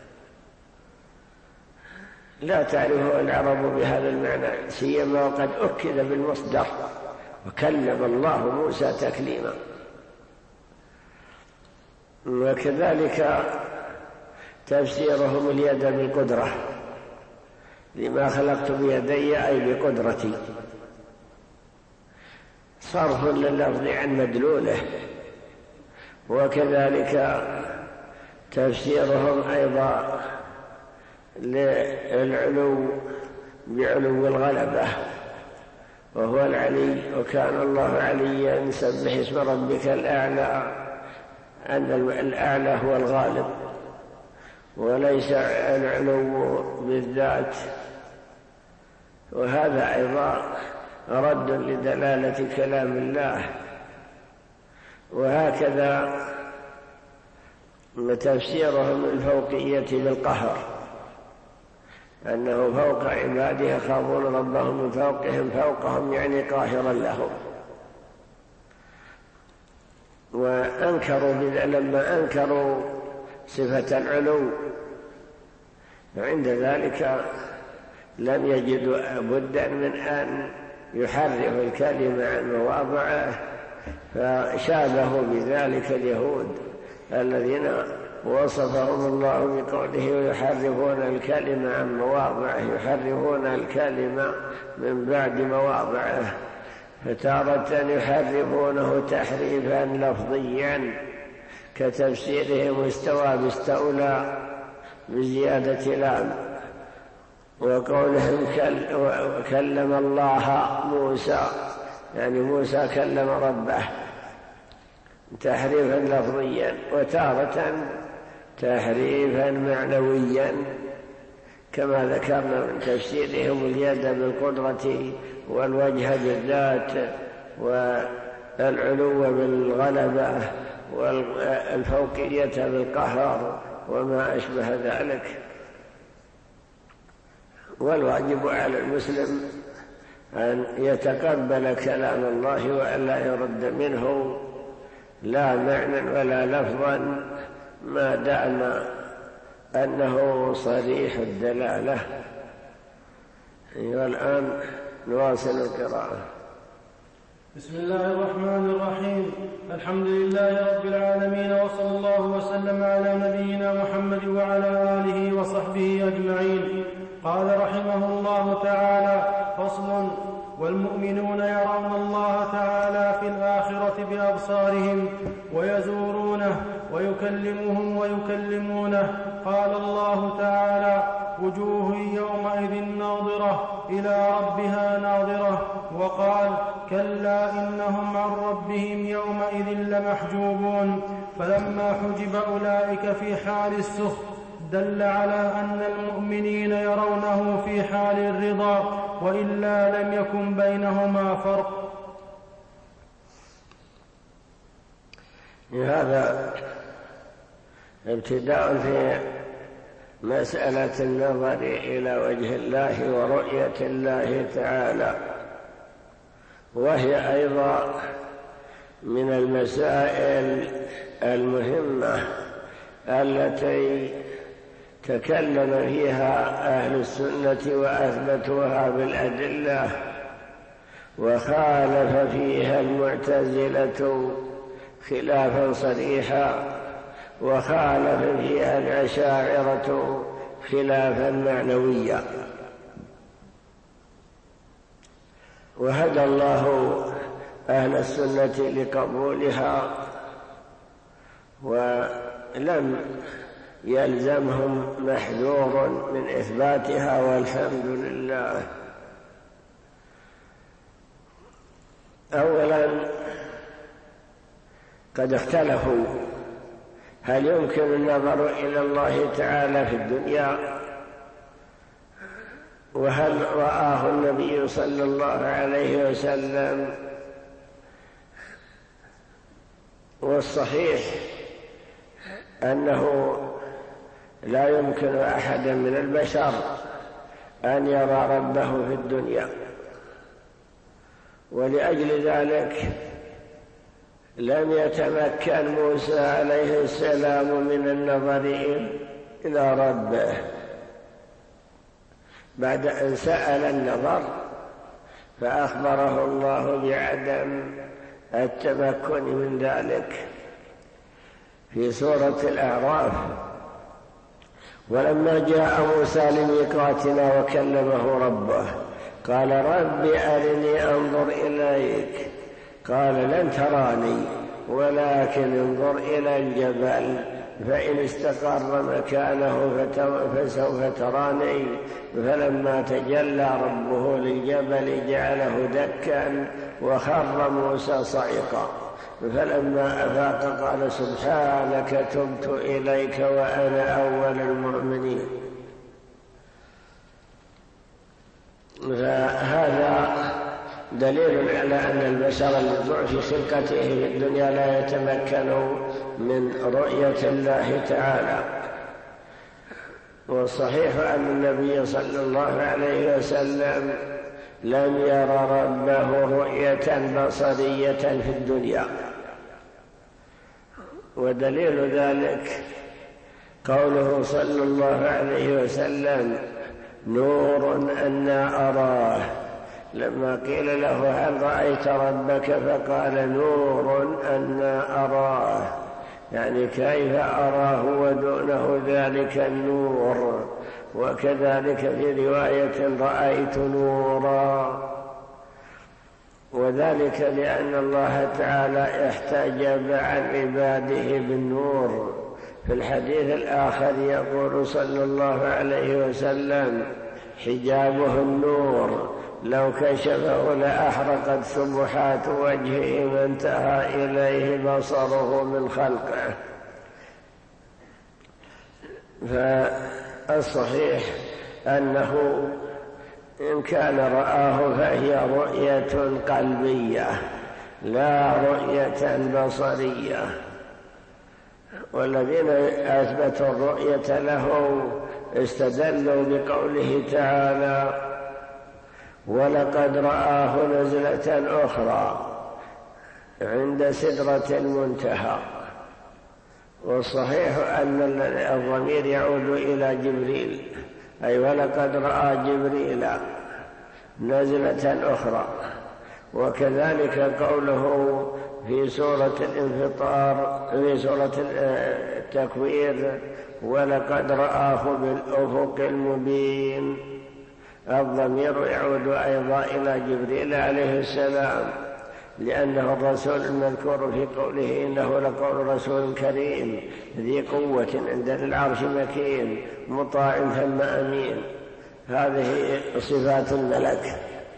لا تعرفه العرب بهذا المعنى، سيما وقد أكد بالمصدر وكلم الله موسى تكليما. وكذلك تفسيرهم اليد بالقدرة لما خلقت بيدي أي بقدرتي، صرف لللفظ عن مدلوله. وكذلك تفسيرهم أيضا للعلو بعلو الغلبة وهو العلي، وكان الله عليا، سبح اسم ربك الأعلى، أن الأعلى هو الغالب وليس العلو بالذات. وهذا أيضا رد لدلالة كلام الله. وهكذا تفسيرهم الفوقية بالقهر، أنه فوق عباده يخافون ربهم من فوقهم، فوقهم يعني قاهرا لهم. وأنكروا لما أنكروا صفة العلو فعند ذلك لم يجدوا بدا من أن يحرفوا الكلمة عن مواضعه، فشابهوا بذلك اليهود الذين وصفهم الله بقوله ويحرفون الكلمة عن مواضعه، يحرفون الكلمة من بعد مواضعه، فتارة يحرفونه تحريفا لفظيا كتفسيرهم استوى باستولى بزيادة لام، وقولهم كلم الله موسى يعني موسى كلم ربه تحريفا لفظيا، وتارة تحريفا معنويا كما ذكرنا من تفسيرهم اليد بالقدرة والوجه بالذات والعلو بالغلبة والفوقية بالقهر وما أشبه ذلك. والواجب على المسلم أن يتقبل كلام الله وأن لا يرد منه لا معنى ولا لفظا ما دام أنه صريح الدلالة. والآن نواصل القراءة. بسم الله الرحمن الرحيم. الحمد لله رب العالمين، وصلى الله وسلم على نبينا محمد وعلى آله وصحبه أجمعين. قال رحمه الله تعالى: فصل: والمؤمنون يرون الله تعالى في الآخرة بأبصارهم ويزورونه ويكلمهم ويكلمونه. قال الله تعالى: وجوه يومئذ ناظرة إلى ربها ناظرة. وقال: كلا إنهم عن ربهم يومئذ لمحجوبون. فلما حجب أولئك في حال السخط دل على أن المؤمنين يرونه في حال الرضا، وإلا لم يكن بينهما فرق. هذا ابتداء في مسألة النظر إلى وجه الله ورؤية الله تعالى، وهي أيضا من المسائل المهمة التي تكلم فيها أهل السنة وأثبتوها بالأدلة، وخالف فيها المعتزلة خلافا صريحا، وخالف فيها الأشاعرة خلافا معنويا. وهدى الله أهل السنة لقبولها، ولم يلزمهم محذور من إثباتها، والحمد لله. أولا قد اختلفوا هل يمكن النظر إلى الله تعالى في الدنيا، وهل رآه النبي صلى الله عليه وسلم. والصحيح أنه لا يمكن أحدا من البشر أن يرى ربه في الدنيا، ولأجل ذلك لم يتمكن موسى عليه السلام من النظر إلى ربه بعد أن سأل النظر، فأخبره الله بعدم التمكن من ذلك في سورة الأعراف: ولما جاء موسى لميقاتنا وكلمه ربه قال رب أرني أنظر إليك قال لن تراني ولكن انظر إلى الجبل فإن استقر مكانه فسوف تراني فلما تجلى ربه للجبل جعله دكا وخر موسى صعقا فلما أفاق قال سبحانك تبت إليك وأنا أول المؤمنين. فهذا دليل على أن البشر لضعف في خلقته في الدنيا لا يتمكن من رؤية الله تعالى. والصحيح أن النبي صلى الله عليه وسلم لم ير ربه رؤية بصرية في الدنيا، ودليل ذلك قوله صلى الله عليه وسلم نور أنا أراه، لما قيل له هل رأيت ربك فقال نور أنا أراه، يعني كيف أراه ودونه ذلك النور. وكذلك في رواية رأيت نورا، وذلك لأن الله تعالى احتجب عن عباده بالنور. في الحديث الآخر يقول صلى الله عليه وسلم حجابه النور لو كشفه لأحرقت سبحات وجهه ما انتهى إليه بصره من خلقه. فالصحيح أنه إن كان رآه فهي رؤية قلبية لا رؤية بصرية. والذين أثبتوا الرؤية له استدلوا بقوله تعالى ولقد رآه نزلة أخرى عند سدرة المنتهى. والصحيح أن الضمير يعود إلى جبريل، أي ولقد رأى جبريل نزلة أخرى. وكذلك قوله في سورة الانفطار في سورة التكوير ولقد رآه بالأفق المبين، الضمير يعود أيضا إلى جبريل عليه السلام، لأنه الرسول المذكور في قوله إنه لقول رسول كريم ذي قوة عند العرش مكين مطاع ثم أمين. هذه صفات الملك،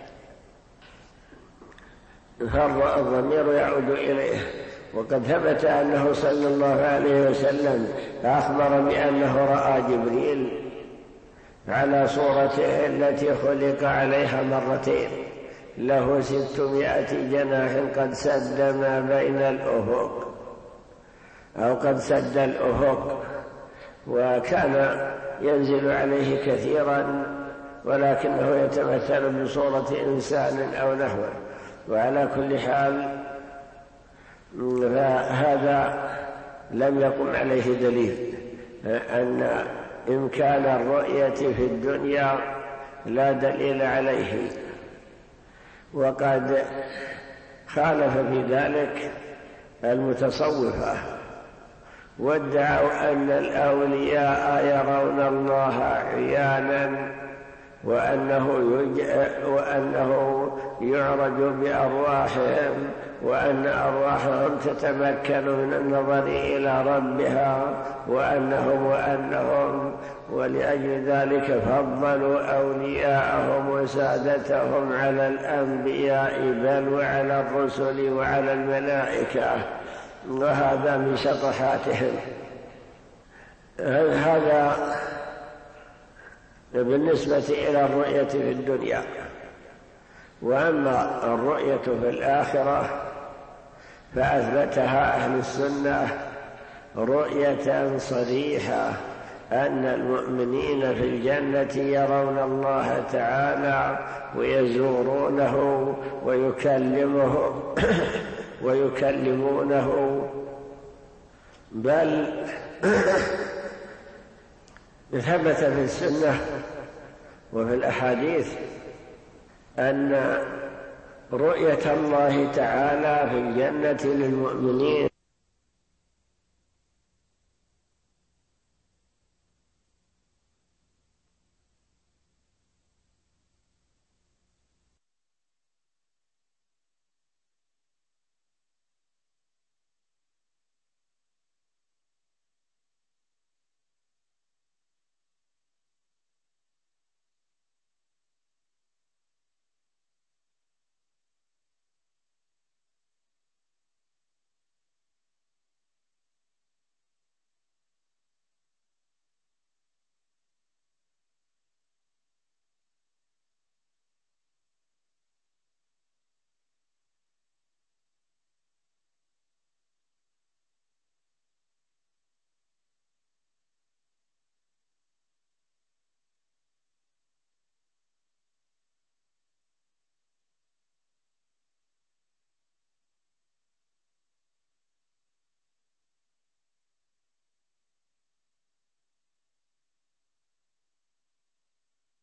فالضمير يعود إليه. وقد ثبت أنه صلى الله عليه وسلم أخبر بأنه رأى جبريل على صورته التي خلق عليها مرتين، له ستمائة جناح قد سد ما بين الأفق أو قد سد الأفق، وكان ينزل عليه كثيرا ولكنه يتمثل بصورة إنسان أو نحوه. وعلى كل حال فهذا لم يقم عليه دليل أن إمكان الرؤية في الدنيا لا دليل عليه. وقد خالف في ذلك المتصوفة وادعوا أن الأولياء يرون الله عيانا وأنه, وأنه يعرج بأرواحهم وأن أرواحهم تتمكن من النظر إلى ربها وأنهم وأنهم ولأجل ذلك فضلوا أولياءهم وسادتهم على الأنبياء بل وعلى الرسل وعلى الملائكة، وهذا من شطحاتهم. هذا بالنسبة إلى الرؤية في الدنيا. وأما الرؤية في الآخرة فأثبتها أهل السنة رؤية صريحة أن المؤمنين في الجنة يرون الله تعالى ويزورونه ويكلمه ويكلمونه. بل ثبت في السنة وفي الأحاديث أن رؤية الله تعالى في الجنة للمؤمنين